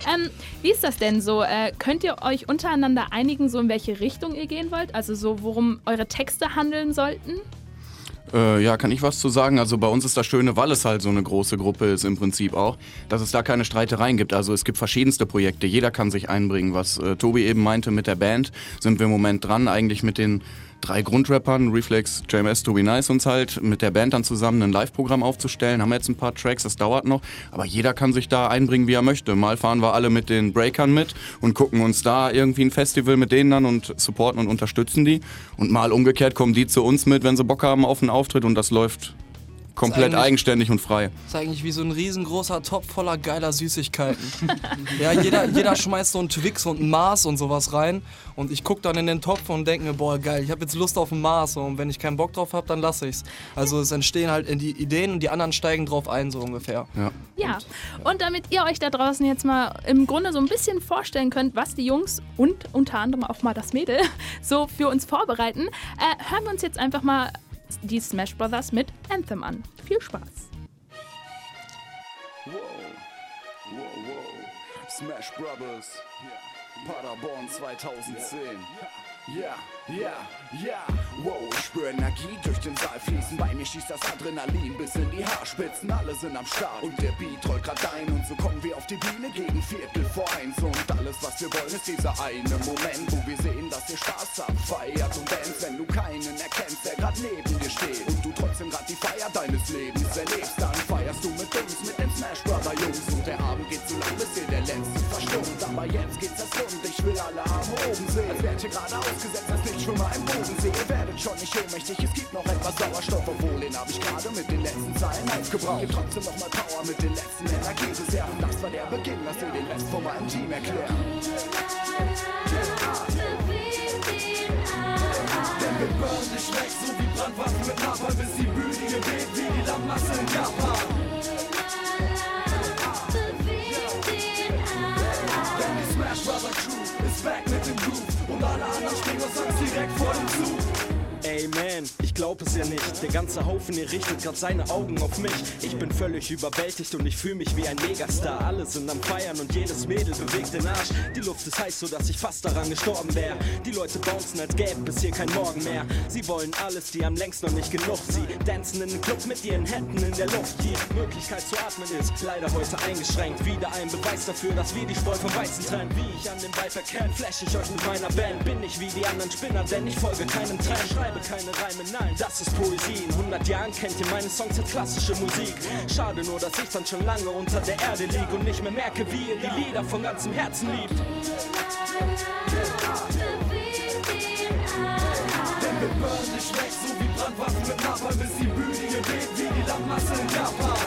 Wie ist das denn so? Könnt ihr euch untereinander einigen, so in welche Richtung ihr gehen wollt? Also so, worum eure Texte handeln sollten? Ja, kann ich was zu sagen? Also bei uns ist das Schöne, weil es halt so eine große Gruppe ist im Prinzip auch, dass es da keine Streitereien gibt. Also es gibt verschiedenste Projekte, jeder kann sich einbringen. Was Tobi eben meinte mit der Band, sind wir im Moment dran, eigentlich mit den 3 Grundrappern, Reflex, JMS, Tobi Nice, uns halt mit der Band dann zusammen ein Live-Programm aufzustellen. Haben wir jetzt ein paar Tracks, das dauert noch, aber jeder kann sich da einbringen, wie er möchte. Mal fahren wir alle mit den Breakern mit und gucken uns da irgendwie ein Festival mit denen an und supporten und unterstützen die. Und mal umgekehrt kommen die zu uns mit, wenn sie Bock haben auf einen Auftritt und das läuft komplett eigenständig und frei. Das ist eigentlich wie so ein riesengroßer Topf voller geiler Süßigkeiten. Ja, jeder schmeißt so einen Twix und ein Mars und sowas rein und ich gucke dann in den Topf und denke mir, boah geil, ich habe jetzt Lust auf ein Mars und wenn ich keinen Bock drauf habe, dann lasse ich's. Also es entstehen halt die Ideen und die anderen steigen drauf ein, so ungefähr. Ja, und damit ihr euch da draußen jetzt mal im Grunde so ein bisschen vorstellen könnt, was die Jungs und unter anderem auch mal das Mädel so für uns vorbereiten, hören wir uns jetzt einfach mal die Smash Brothers mit Anthem an. Viel Spaß. Wow. Smash Brothers, Paderborn 2010. Wow, ich spür Energie durch den Saal fließen. Bei mir schießt das Adrenalin bis in die Haarspitzen. Alle sind am Start und der Beat rollt grad ein. Und so kommen wir auf die Bühne gegen 1:45. Und alles, was wir wollen, ist dieser eine Moment, wo wir sehen, dass ihr Spaß habt, feiert und dance. Wenn du keinen erkennst, der grad neben dir steht und du trotzdem grad die Feier deines Lebens erlebst, dann feierst du mit uns, mit den Smash Brother Jungs. Und der Abend geht so lang, bis hier der letzte verstummt. Aber jetzt geht's erst rund, ich will alle Arme oben sehen. Als wärt ihr gerade ausgesetzt, als Licht schon mal im Boden sehe. Ihr werdet schon nicht ohnmächtig, es gibt noch etwas Sauerstoff, obwohl den hab ich gerade mit den letzten Zeilen aufgebraucht. Gib trotzdem noch mal Power mit den letzten Energiereserven. Das war der Beginn, lass dir den Rest von meinem Team erklären. Denn wir burnen dich weg, so wie Brandwaffen mit Napalm, bis die Bühne weht wie die Landmasse in Japan. Denn die Smash Brother Crew ist back mit dem Groove und alle anderen springen uns Angst direkt vor dem Zug. Ey man, ich glaub es ja nicht. Der ganze Haufen hier richtet grad seine Augen auf mich. Ich bin völlig überwältigt und ich fühl mich wie ein Megastar. Alle sind am Feiern und jedes Mädel bewegt den Arsch. Die Luft ist heiß, so dass ich fast daran gestorben wär. Die Leute bouncen, als gäbe es hier kein Morgen mehr. Sie wollen alles, die haben längst noch nicht genug. Sie dancen in den Club mit ihren Händen in der Luft. Die Möglichkeit zu atmen ist leider heute eingeschränkt. Wieder ein Beweis dafür, dass wir die Spreu vom Weizen trennen. Wie ich an den Viper erkenn, flash ich euch mit meiner Band. Bin ich wie die anderen Spinner, denn ich folge keinem Trend. Schreibe keine Reime, nein, das ist Poesie. In 100 Jahren kennt ihr meine Songs als klassische Musik. Schade nur, dass ich dann schon lange unter der Erde lieg und nicht mehr merke, wie ihr die Lieder von ganzem Herzen liebt. Denn wir burnen dich weg, so wie Brandwaffen mit Napalm, bis die Bühne weht wie die Landmasse in Japan.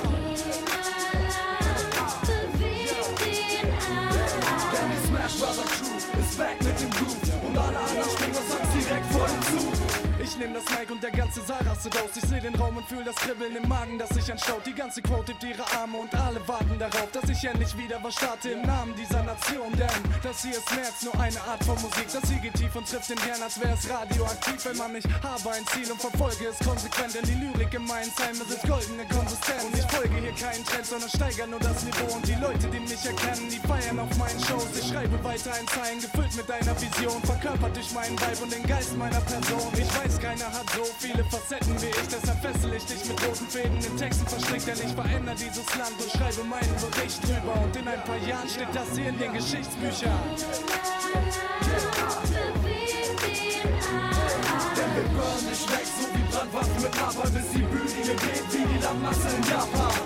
Denn die Smash Brother Crew ist back mit dem Groove und alle anderen springen uns Angst direkt vor dem Zug. Ich nehm das Mic und der ganze Saal rastet aus. Ich seh den Raum und fühl das Kribbeln im Magen, das sich anstaut. Die ganze Quote hebt ihre Arme und alle warten darauf, dass ich endlich wieder was starte im Namen dieser Nation. Denn das hier ist mehr als nur eine Art von Musik. Das hier geht tief und trifft den Kern, als wäre es radioaktiv. Wenn man mich habe ein Ziel und verfolge es konsequent, denn die Lyrik in meinen Zeilen besitzt goldene Konsistenz. Und ich folge hier keinen Trend, sondern steigere nur das Niveau. Und die Leute, die mich erkennen, die feiern auf meinen Shows. Ich schreibe weiter in Zeilen, gefüllt mit einer Vision, verkörpert durch meinen Vibe und den Geist meiner Person. Ich weiß, keiner hat so viele Facetten wie ich, deshalb fessel ich dich mit roten Fäden in Texten verstrickt, denn ich verändere dieses Land und schreibe meinen Bericht drüber. Und in ein paar Jahren steht das hier in den Geschichtsbüchern. Denn wir burnen dich weg, so wie Brandwaffen mit Napalm, bis die Bühne weht wie die Landmasse in Japan.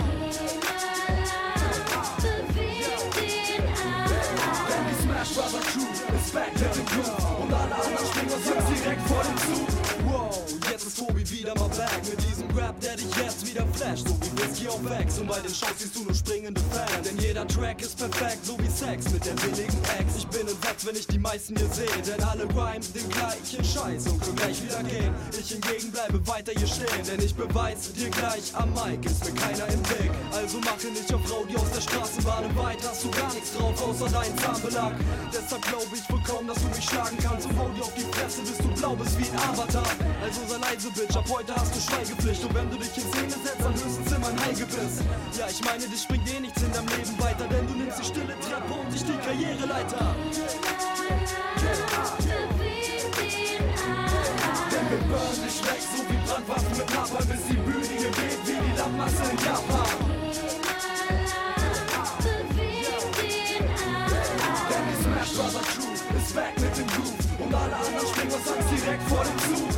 Denn die Smash Brother Crew ist back mit dem Groove und alle anderen springen uns direkt vor dem Zug. Wow, jetzt ist Tobi wieder mal back mit diesem Rap, der dich jetzt wieder flasht, so wie Whisky auf Wax. Und bei den Shows siehst du nur springende Fans, denn jeder Track ist perfekt, so wie Sex mit der billigen Ex. Ich bin entsetzt, wenn ich die meisten hier sehe, denn alle rhymes den gleichen Scheiß und können gleich wieder gehen. Ich hingegen bleibe weiter hier stehen, denn ich beweis dir gleich, am Mic ist mir keiner im Weg. Also mache nicht auf Rowdy aus der Straßenbahn, im Weit hast du gar nichts drauf, außer deinen Zahnbelag. Deshalb glaube ich wohl kaum, dass du mich schlagen kannst. Und hau dir auf die Fresse, bis du blau bist wie ein Avatar. Also sei leise, Bitch, ab heute hast du Schweigepflicht. Und wenn du dich in Szene setzt, dann höchstens immer ein Haigebiss. Ja, ich meine, dich bringt eh nichts in deinem Leben weiter, denn du nimmst die stille Treppe und nicht die Karriereleiter. Denn wir burnen dich weg, so wie Brandwaffen mit Napalm, bis die Bühne weht wie die Landmasse in Japan. Denn die Smash Brother Crew ist back mit dem Groove und alle anderen springen uns Angst direkt vor dem Zug.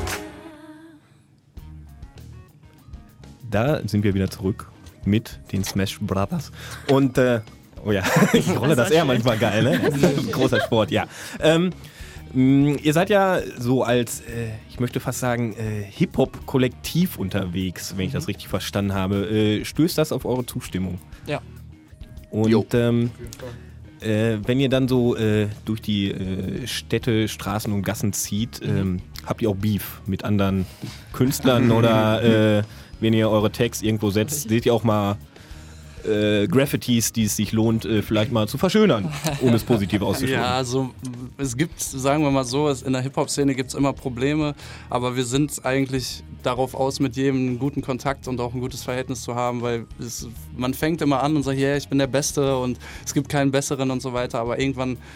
Da sind wir wieder zurück mit den Smash Brothers. Und, oh ja, ich rolle das eher manchmal geil, ne? Großer Sport, ja. Ihr seid ja so als, ich möchte fast sagen, Hip-Hop-Kollektiv unterwegs, wenn ich das richtig verstanden habe. Stößt das auf eure Zustimmung? Ja. Und wenn ihr dann so durch die Städte, Straßen und Gassen zieht, habt ihr auch Beef mit anderen Künstlern oder wenn ihr eure Tags irgendwo setzt, seht ihr auch mal Graffitis, die es sich lohnt, vielleicht mal zu verschönern, um es positiv auszudrücken? Ja, also es gibt, sagen wir mal so, in der Hip-Hop-Szene gibt es immer Probleme, aber wir sind eigentlich darauf aus, mit jedem einen guten Kontakt und auch ein gutes Verhältnis zu haben, weil man fängt immer an und sagt, yeah, ich bin der Beste und es gibt keinen Besseren und so weiter, aber irgendwann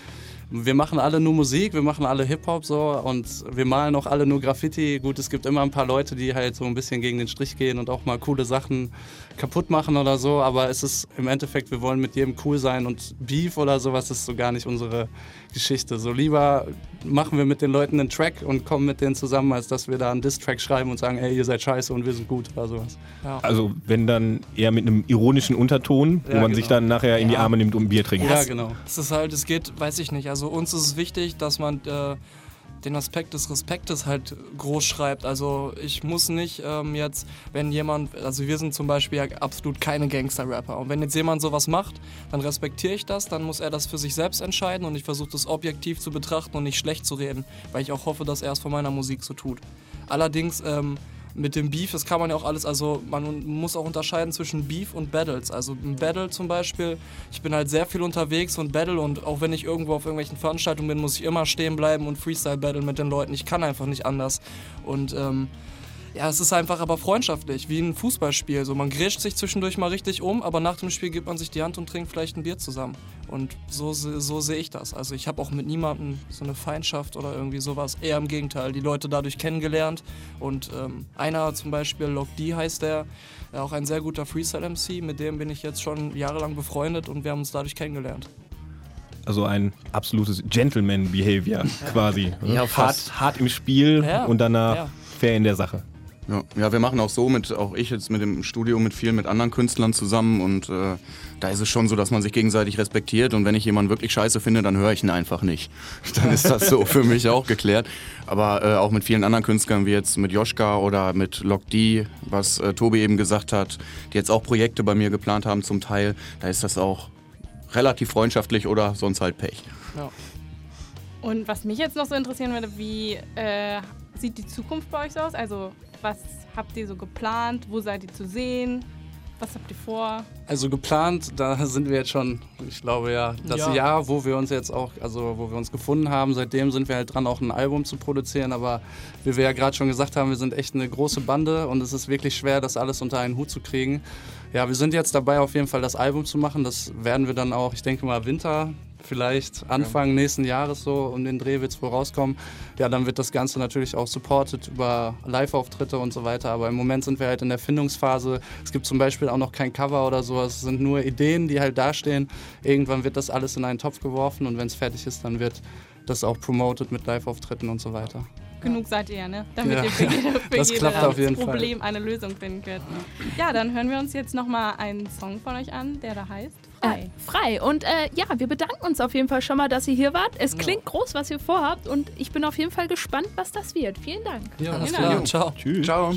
wir machen alle nur Musik, wir machen alle Hip-Hop so und wir malen auch alle nur Graffiti. Gut, es gibt immer ein paar Leute, die halt so ein bisschen gegen den Strich gehen und auch mal coole Sachen kaputt machen oder so, aber es ist im Endeffekt, wir wollen mit jedem cool sein und Beef oder sowas ist so gar nicht unsere Geschichte. So lieber machen wir mit den Leuten einen Track und kommen mit denen zusammen, als dass wir da einen Diss-Track schreiben und sagen, ey, ihr seid scheiße und wir sind gut oder sowas. Ja. Also wenn dann eher mit einem ironischen Unterton, wo man sich dann nachher in die Arme nimmt und ein Bier trinkt. Ja, genau. Es ist halt, es geht, weiß ich nicht, also uns ist es wichtig, dass man den Aspekt des Respektes halt groß schreibt. Also ich muss nicht jetzt, wenn jemand, also wir sind zum Beispiel ja absolut keine Gangster-Rapper und wenn jetzt jemand sowas macht, dann respektiere ich das, dann muss er das für sich selbst entscheiden und ich versuche das objektiv zu betrachten und nicht schlecht zu reden, weil ich auch hoffe, dass er es von meiner Musik so tut. Allerdings mit dem Beef, das kann man ja auch alles, also man muss auch unterscheiden zwischen Beef und Battles. Also im Battle zum Beispiel, ich bin halt sehr viel unterwegs und battle und auch wenn ich irgendwo auf irgendwelchen Veranstaltungen bin, muss ich immer stehen bleiben und Freestyle battlen mit den Leuten. Ich kann einfach nicht anders. Und ja, es ist einfach aber freundschaftlich, wie ein Fußballspiel. So, man grätscht sich zwischendurch mal richtig um, aber nach dem Spiel gibt man sich die Hand und trinkt vielleicht ein Bier zusammen. Und so sehe ich das. Also ich habe auch mit niemandem so eine Feindschaft oder irgendwie sowas. Eher im Gegenteil, die Leute dadurch kennengelernt. Und einer zum Beispiel, Lock D heißt der, auch ein sehr guter Freestyle-MC, mit dem bin ich jetzt schon jahrelang befreundet und wir haben uns dadurch kennengelernt. Also ein absolutes Gentleman-Behavior quasi. Ja, hart im Spiel und danach fair in der Sache. Ja, wir machen auch so, auch ich jetzt mit dem Studio mit anderen Künstlern zusammen und da ist es schon so, dass man sich gegenseitig respektiert und wenn ich jemanden wirklich scheiße finde, dann höre ich ihn einfach nicht. Dann ist das so für mich auch geklärt. Aber auch mit vielen anderen Künstlern, wie jetzt mit Joschka oder mit Lock D, was Tobi eben gesagt hat, die jetzt auch Projekte bei mir geplant haben zum Teil, da ist das auch relativ freundschaftlich oder sonst halt Pech. Ja. Und was mich jetzt noch so interessieren würde, wie sieht die Zukunft bei euch so aus? Also was habt ihr so geplant? Wo seid ihr zu sehen? Was habt ihr vor? Also geplant, da sind wir jetzt schon, ich glaube ja, das Jahr, wo wir uns jetzt auch, also wo wir uns gefunden haben, seitdem sind wir halt dran, auch ein Album zu produzieren, aber wie wir ja gerade schon gesagt haben, wir sind echt eine große Bande und es ist wirklich schwer, das alles unter einen Hut zu kriegen. Ja, wir sind jetzt dabei, auf jeden Fall das Album zu machen, das werden wir dann auch, ich denke mal Winter, vielleicht Anfang nächsten Jahres so um den Dreh wird es wohl rauskommen. Ja, dann wird das Ganze natürlich auch supported über Live-Auftritte und so weiter. Aber im Moment sind wir halt in der Findungsphase. Es gibt zum Beispiel auch noch kein Cover oder so. Es sind nur Ideen, die halt dastehen. Irgendwann wird das alles in einen Topf geworfen und wenn es fertig ist, dann wird das auch promoted mit Live-Auftritten und so weiter. Genug seid ihr, ne? Damit ihr für jedes Problem eine Lösung finden könnt. Ja, dann hören wir uns jetzt nochmal einen Song von euch an, der da heißt Frei. Frei. Und ja, wir bedanken uns auf jeden Fall schon mal, dass ihr hier wart. Es klingt groß, was ihr vorhabt und ich bin auf jeden Fall gespannt, was das wird. Vielen Dank. Ja, alles klar. Ciao. Tschüss. Ciao.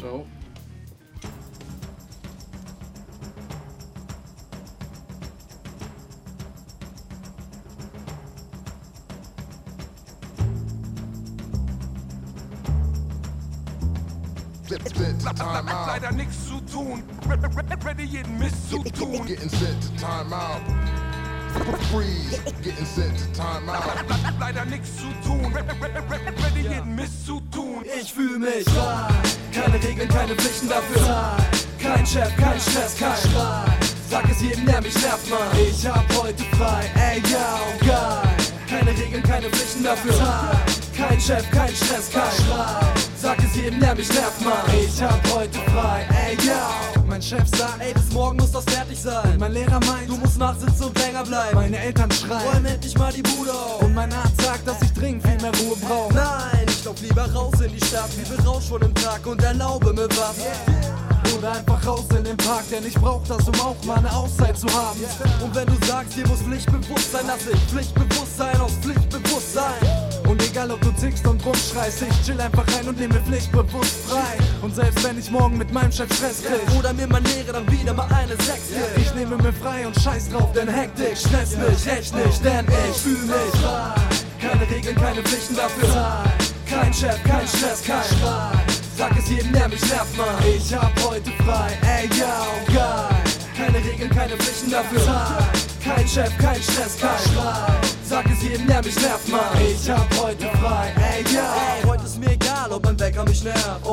Leider nichts zu tun. Ready jeden Mist zu tun. Getting set to time out. Freeze. Getting set to time out. Leider nichts zu tun. Ready jeden Mist zu tun. Ich fühle mich frei. Keine Regeln, keine Pflichten dafür. Frei. Kein Chef, kein Stress, kein Schrei. Sag es jedem, der mich nervt, Mann. Ich hab heute frei. Ey, yo, geil. Keine Regeln, keine Pflichten dafür. Frei. Kein Chef, kein Stress, kein Schrei. Sag es jedem, der mich nervt, Mann. Ich hab heute frei, ey, yo. Mein Chef sagt, ey, bis morgen muss das fertig sein. Mein Lehrer meint, du musst nachsitzen und länger bleiben. Meine Eltern schreien, räum endlich mal die Bude auf. Und mein Arzt sagt, dass ich dringend viel mehr Ruhe brauche. Nein, ich lauf lieber raus in die Stadt, wie Rausch von dem Tag und erlaube mir was. Oder einfach raus in den Park, denn ich brauch das, um auch mal eine Auszeit zu haben. Und wenn du sagst, hier muss Pflichtbewusst sein, lass ich Pflichtbewusstsein aus Pflichtbewusstsein. Und egal ob du tickst und rumschreist, ich chill einfach rein und nehme mir pflichtbewusst frei. Und selbst wenn ich morgen mit meinem Chef Stress krieg oder mir mein Lehrer dann wieder mal eine 6 gibt, ich nehme mir frei und scheiß drauf, denn Hektik stresst mich echt nicht, denn ich fühl mich frei. Keine Regeln, keine Pflichten dafür. Frei. Kein Chef, kein Stress, kein Schrei. Sag es jedem, der mich nervt, Mann. Ich hab heute frei, ey, yo, geil. Keine Regeln, keine Pflichten dafür. Frei. Kein Chef, kein Stress, kein Schrei. Sag es jedem, der mich nervt, Mann. Ich hab heute frei, ey, yo. Ey, heute ist mir egal, ob mein Wecker mich nervt. Und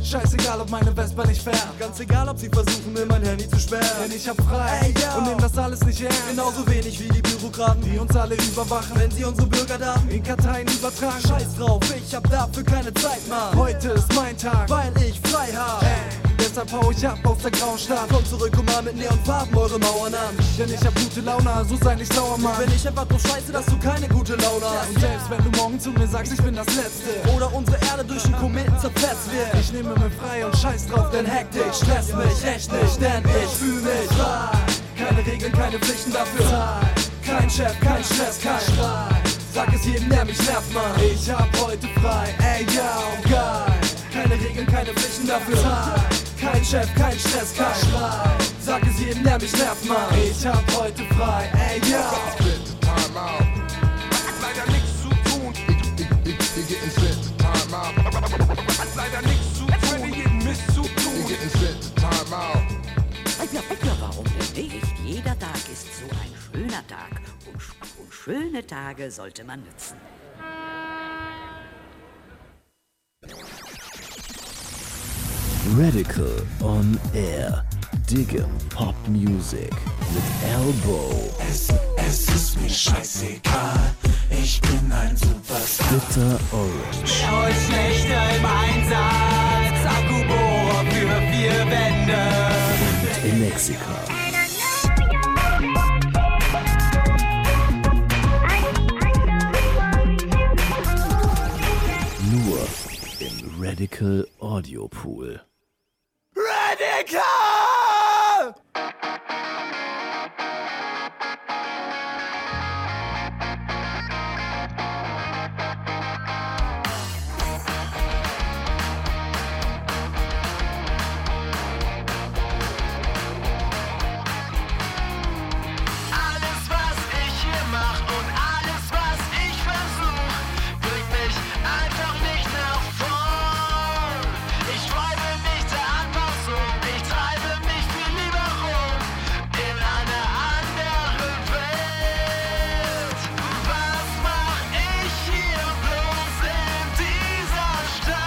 Scheißegal, ob meine Vespa nicht fährt. Ganz egal, ob sie versuchen, mir mein Handy zu sperren. Denn ich hab frei und nehm das alles nicht ernst. Genauso wenig wie die Bürokraten, die uns alle überwachen, wenn sie unsere Bürgerdaten in Karteien übertragen. Scheiß drauf, ich hab dafür keine Zeit, Mann. Heute ist mein Tag, weil ich frei hab. Deshalb hau ich ab aus der grauen Stadt. Komm zurück und mal mit Neonfarben eure Mauern an. Denn ich hab gute Laune, also sei nicht sauer, Mann. Wenn ich einfach drauf scheiße, dass du keine gute Laune hast. Und selbst wenn du morgen zu mir sagst, ich bin das Letzte, oder unsere Erde durch einen Kometen zerfetzt wird, ich nehme mir frei und scheiß drauf, denn Hektik stresst mich echt nicht, denn ich fühl mich frei. Keine Regeln, keine Pflichten dafür. Kein Chef, kein Stress, kein Streit. Sag es jedem, der mich nervt, Mann. Ich hab heute frei, ey, ja, geil. Keine Regeln, keine Pflichten dafür. Kein Chef, kein Stress, kein Streit. Sag es jedem, der mich nervt, Mann. Ich hab heute frei, ey, ja. Time out. Hat leider nichts zu tun. Ich getting sent to time out. Hat leider nichts zu tun. Wir jeden Mist zu tun. Ich getting sent to time out. Ja, warum denn nicht? Jeder Tag ist so ein schöner Tag. Und schöne Tage sollte man nutzen. Radical on Air. Diggin' Pop Music mit Elbow. Es ist mir scheißegal, ich bin ein Superstar. Bitter Orange. Heute schlechter im Einsatz, Akkubohrer für 4 Wände. Und Inexica. Nur im Radical Audio Pool. Radical! Alles, was ich hier mach und alles, was ich versuch, bringt mich einfach nicht nach vorn. Ich treibe mich der Anpassung, ich treibe mich viel lieber rum in eine andere Welt. Was mach ich hier bloß in dieser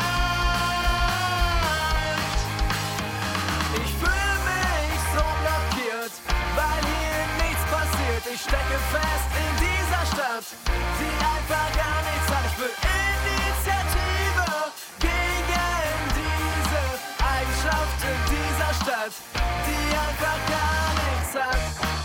Stadt? Ich fühle mich so blockiert, weil hier nichts passiert. Ich stecke fest in dieser Stadt, die einfach gar nichts hat. Ich will Initiative gegen diese Eigenschaften dieser Stadt, die einfach gar nichts hat.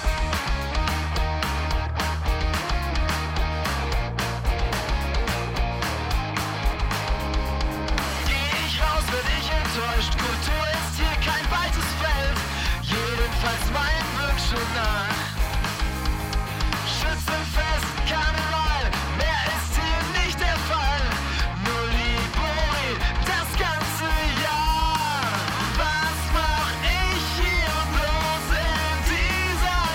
Geh ich raus, bin ich enttäuscht. Kultur ist hier kein weites Feld, jedenfalls meinen Wünschen nach. Schützenfest, Karneval, mehr ist hier nicht der Fall. Nur Libori, das ganze Jahr. Was mach ich hier bloß in dieser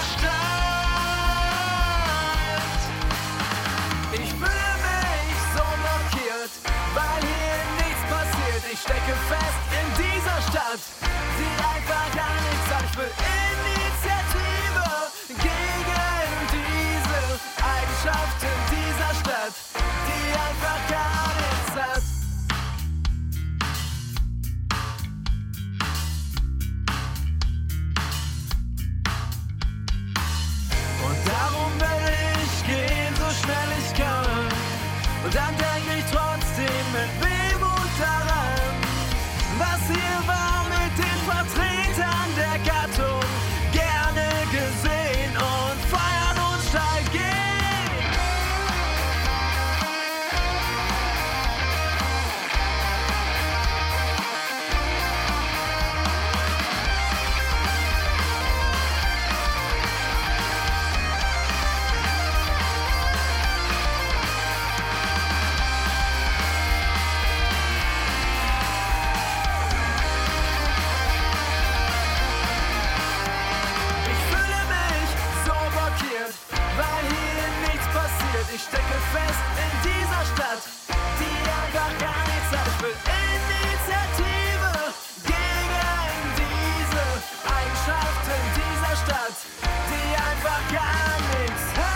Stadt? Ich fühle mich so blockiert, weil hier nichts passiert. Ich stecke fest in dieser Stadt, die einfach gar nichts hat. Ich will Initiative gegen diese Eigenschaften dieser Stadt, die einfach gar nichts hat. Und darum will ich gehen, so schnell ich kann. Und dann denke ich trotzdem mit Wehmut daran, was hier war mit den Vertretern der Gattung. Gerne gesehen und feiern und steil gehen. Ich fühle mich so blockiert, weil hier nichts passiert. Ich stecke fest in dieser Stadt, die einfach gar nichts hat. Ich will Initiative gegen diese Eigenschaften dieser Stadt, die einfach gar nichts hat.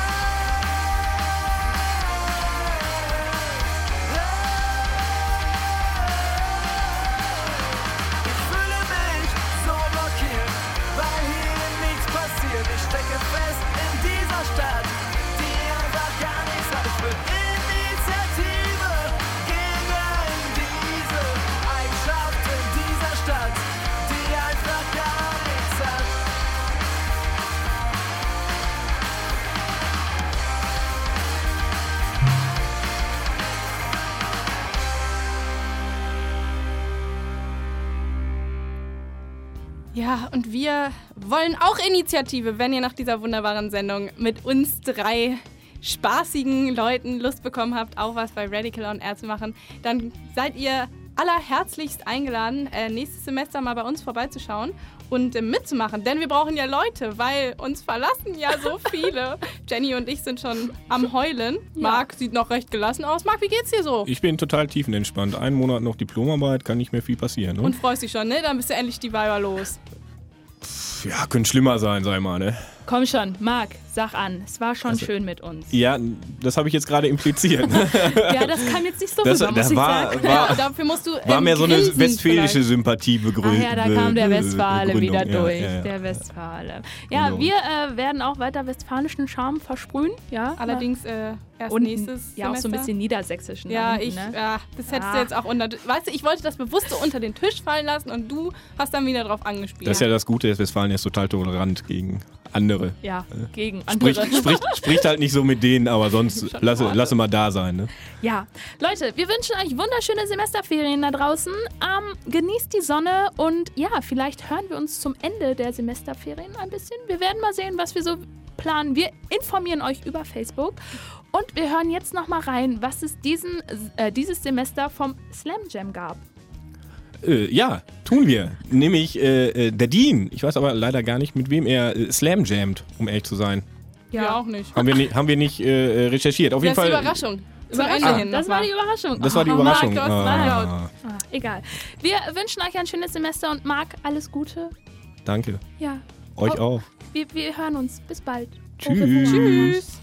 Ja, und wir wollen auch Initiative, wenn ihr nach dieser wunderbaren Sendung mit uns 3 spaßigen Leuten Lust bekommen habt, auch was bei Radical On Air zu machen, dann seid ihr allerherzlichst eingeladen, nächstes Semester mal bei uns vorbeizuschauen und mitzumachen. Denn wir brauchen ja Leute, weil uns verlassen ja so viele. Jenny und ich sind schon am Heulen. Marc sieht noch recht gelassen aus. Marc, wie geht's dir so? Ich bin total tiefenentspannt. 1 Monat noch Diplomarbeit, kann nicht mehr viel passieren. Ne? Und freust dich schon, ne? Dann bist du endlich die Weiber los. Ja, könnte schlimmer sein, sag mal, ne? Komm schon, Marc, sag an. Es war schon schön mit uns. Ja, das habe ich jetzt gerade impliziert. Ja, das kam jetzt nicht so rüber, muss ich sagen. Dafür musst du war mehr so eine westfälische vielleicht. Sympathie begründet. Ach ja, da kam der Westfale wieder ja, durch. ja. Der Westfale. Ja, wir werden auch weiter westfälischen Charme versprühen. Ja, Allerdings erst und nächstes ja, auch so ein Semester. bisschen niedersächsischen. Ja, hinten, ne? das hättest du jetzt auch weißt du, ich wollte das bewusst so unter den Tisch fallen lassen und du hast dann wieder drauf angespielt. Das ist ja das Gute, dass Westfalen ist total tolerant gegen andere. Ja, gegen andere. Spricht halt nicht so mit denen, aber sonst lasse mal da sein. Ne? Ja, Leute, wir wünschen euch wunderschöne Semesterferien da draußen. Genießt die Sonne und ja, vielleicht hören wir uns zum Ende der Semesterferien ein bisschen. Wir werden mal sehen, was wir so planen. Wir informieren euch über Facebook und wir hören jetzt noch mal rein, was es dieses Semester vom Slam Jam gab. Ja, tun wir. Nämlich der Dean. Ich weiß aber leider gar nicht, mit wem er Slam jammt, um ehrlich zu sein. Ja, auch nicht. Haben wir nicht recherchiert. Auf jeden das ist Fall. Überraschung. Das war die Überraschung. Das war die Überraschung. Marc, egal. Wir wünschen euch ein schönes Semester und Marc, alles Gute. Danke. Ja. Euch auch. Wir hören uns. Bis bald. Tschüss. Tschüss.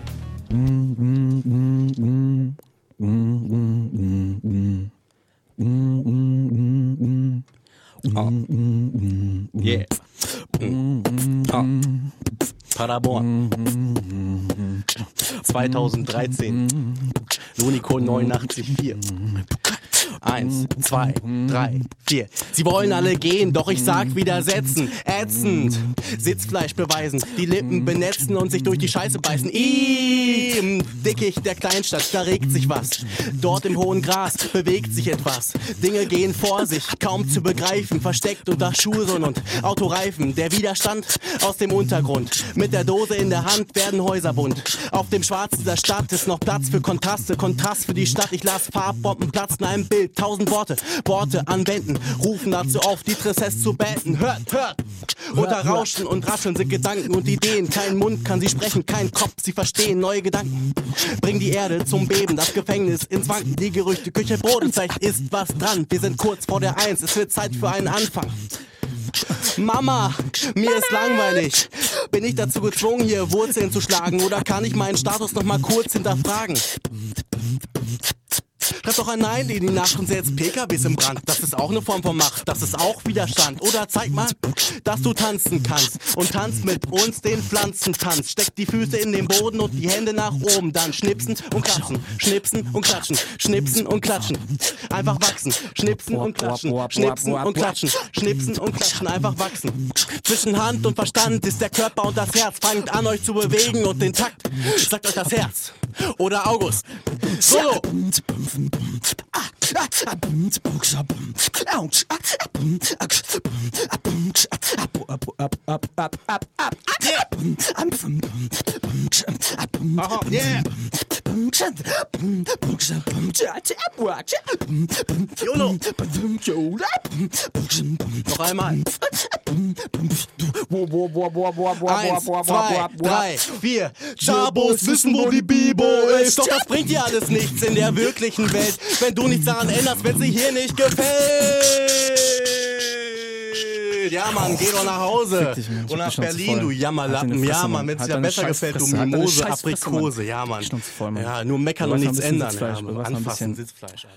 Yeah. Paderborn. 2013. Lunico 89,4. 1, 2, 3, 4. Sie wollen alle gehen, doch ich sag widersetzen. Ätzend. Sitzfleisch beweisen, die Lippen benetzen und sich durch die Scheiße beißen. Im Dickicht der Kleinstadt, da regt sich was. Dort im hohen Gras bewegt sich etwas. Dinge gehen vor sich, kaum zu begreifen. Versteckt unter Schuhsohlen und Autoreifen. Der Widerstand aus dem Untergrund. Mit der Dose in der Hand werden Häuser bunt. Auf dem Schwarzen der Stadt ist noch Platz für Kontraste. Kontrast für die Stadt, ich las Farbbomben platzen in einem Bild. 1000 Worte anwenden, rufen dazu auf, die Tristesse zu beenden. Hört! Unter Rauschen und Rascheln sind Gedanken und Ideen. Kein Mund kann sie sprechen, kein Kopf, sie verstehen neue Gedanken. Bring die Erde zum Beben, das Gefängnis ins Wanken. Die Gerüchte, Küche, Boden, vielleicht ist was dran. Wir sind kurz vor der 1, es wird Zeit für einen Anfang. Mama, mir ist langweilig. Bin ich dazu gezwungen, hier Wurzeln zu schlagen? Oder kann ich meinen Status noch mal kurz hinterfragen? Schreib doch ein Nein in die Nacht und setz PKWs im Brand. Das ist auch eine Form von Macht, das ist auch Widerstand. Oder zeig mal, dass du tanzen kannst. Und tanz mit uns den Pflanzentanz. Steck die Füße in den Boden und die Hände nach oben. Dann schnipsen und klatschen, schnipsen und klatschen, schnipsen und klatschen. Einfach wachsen, schnipsen und klatschen, schnipsen und klatschen, schnipsen und klatschen, einfach wachsen. Zwischen Hand und Verstand ist der Körper und das Herz. Fangt an euch zu bewegen und den Takt. Sagt euch das Herz. Oder August. Solo. Yeah. YOLO. Noch einmal. 1, 2, 3, 4. Chabos wissen, wo die Bibo ist. Doch das bringt dir alles nichts in der wirklichen Welt, wenn du nichts daran änderst, wenn sie hier nicht gefällt. Ja, Mann, geh doch nach Hause. Und nach Berlin, du Jammerlappen. Ja, Mann, wenn es dir besser gefällt, du Mimose, Aprikose. Ja, Mann. Ja, nur meckern und nichts ändern. Ja, Mann. Anfassen, Sitzfleisch.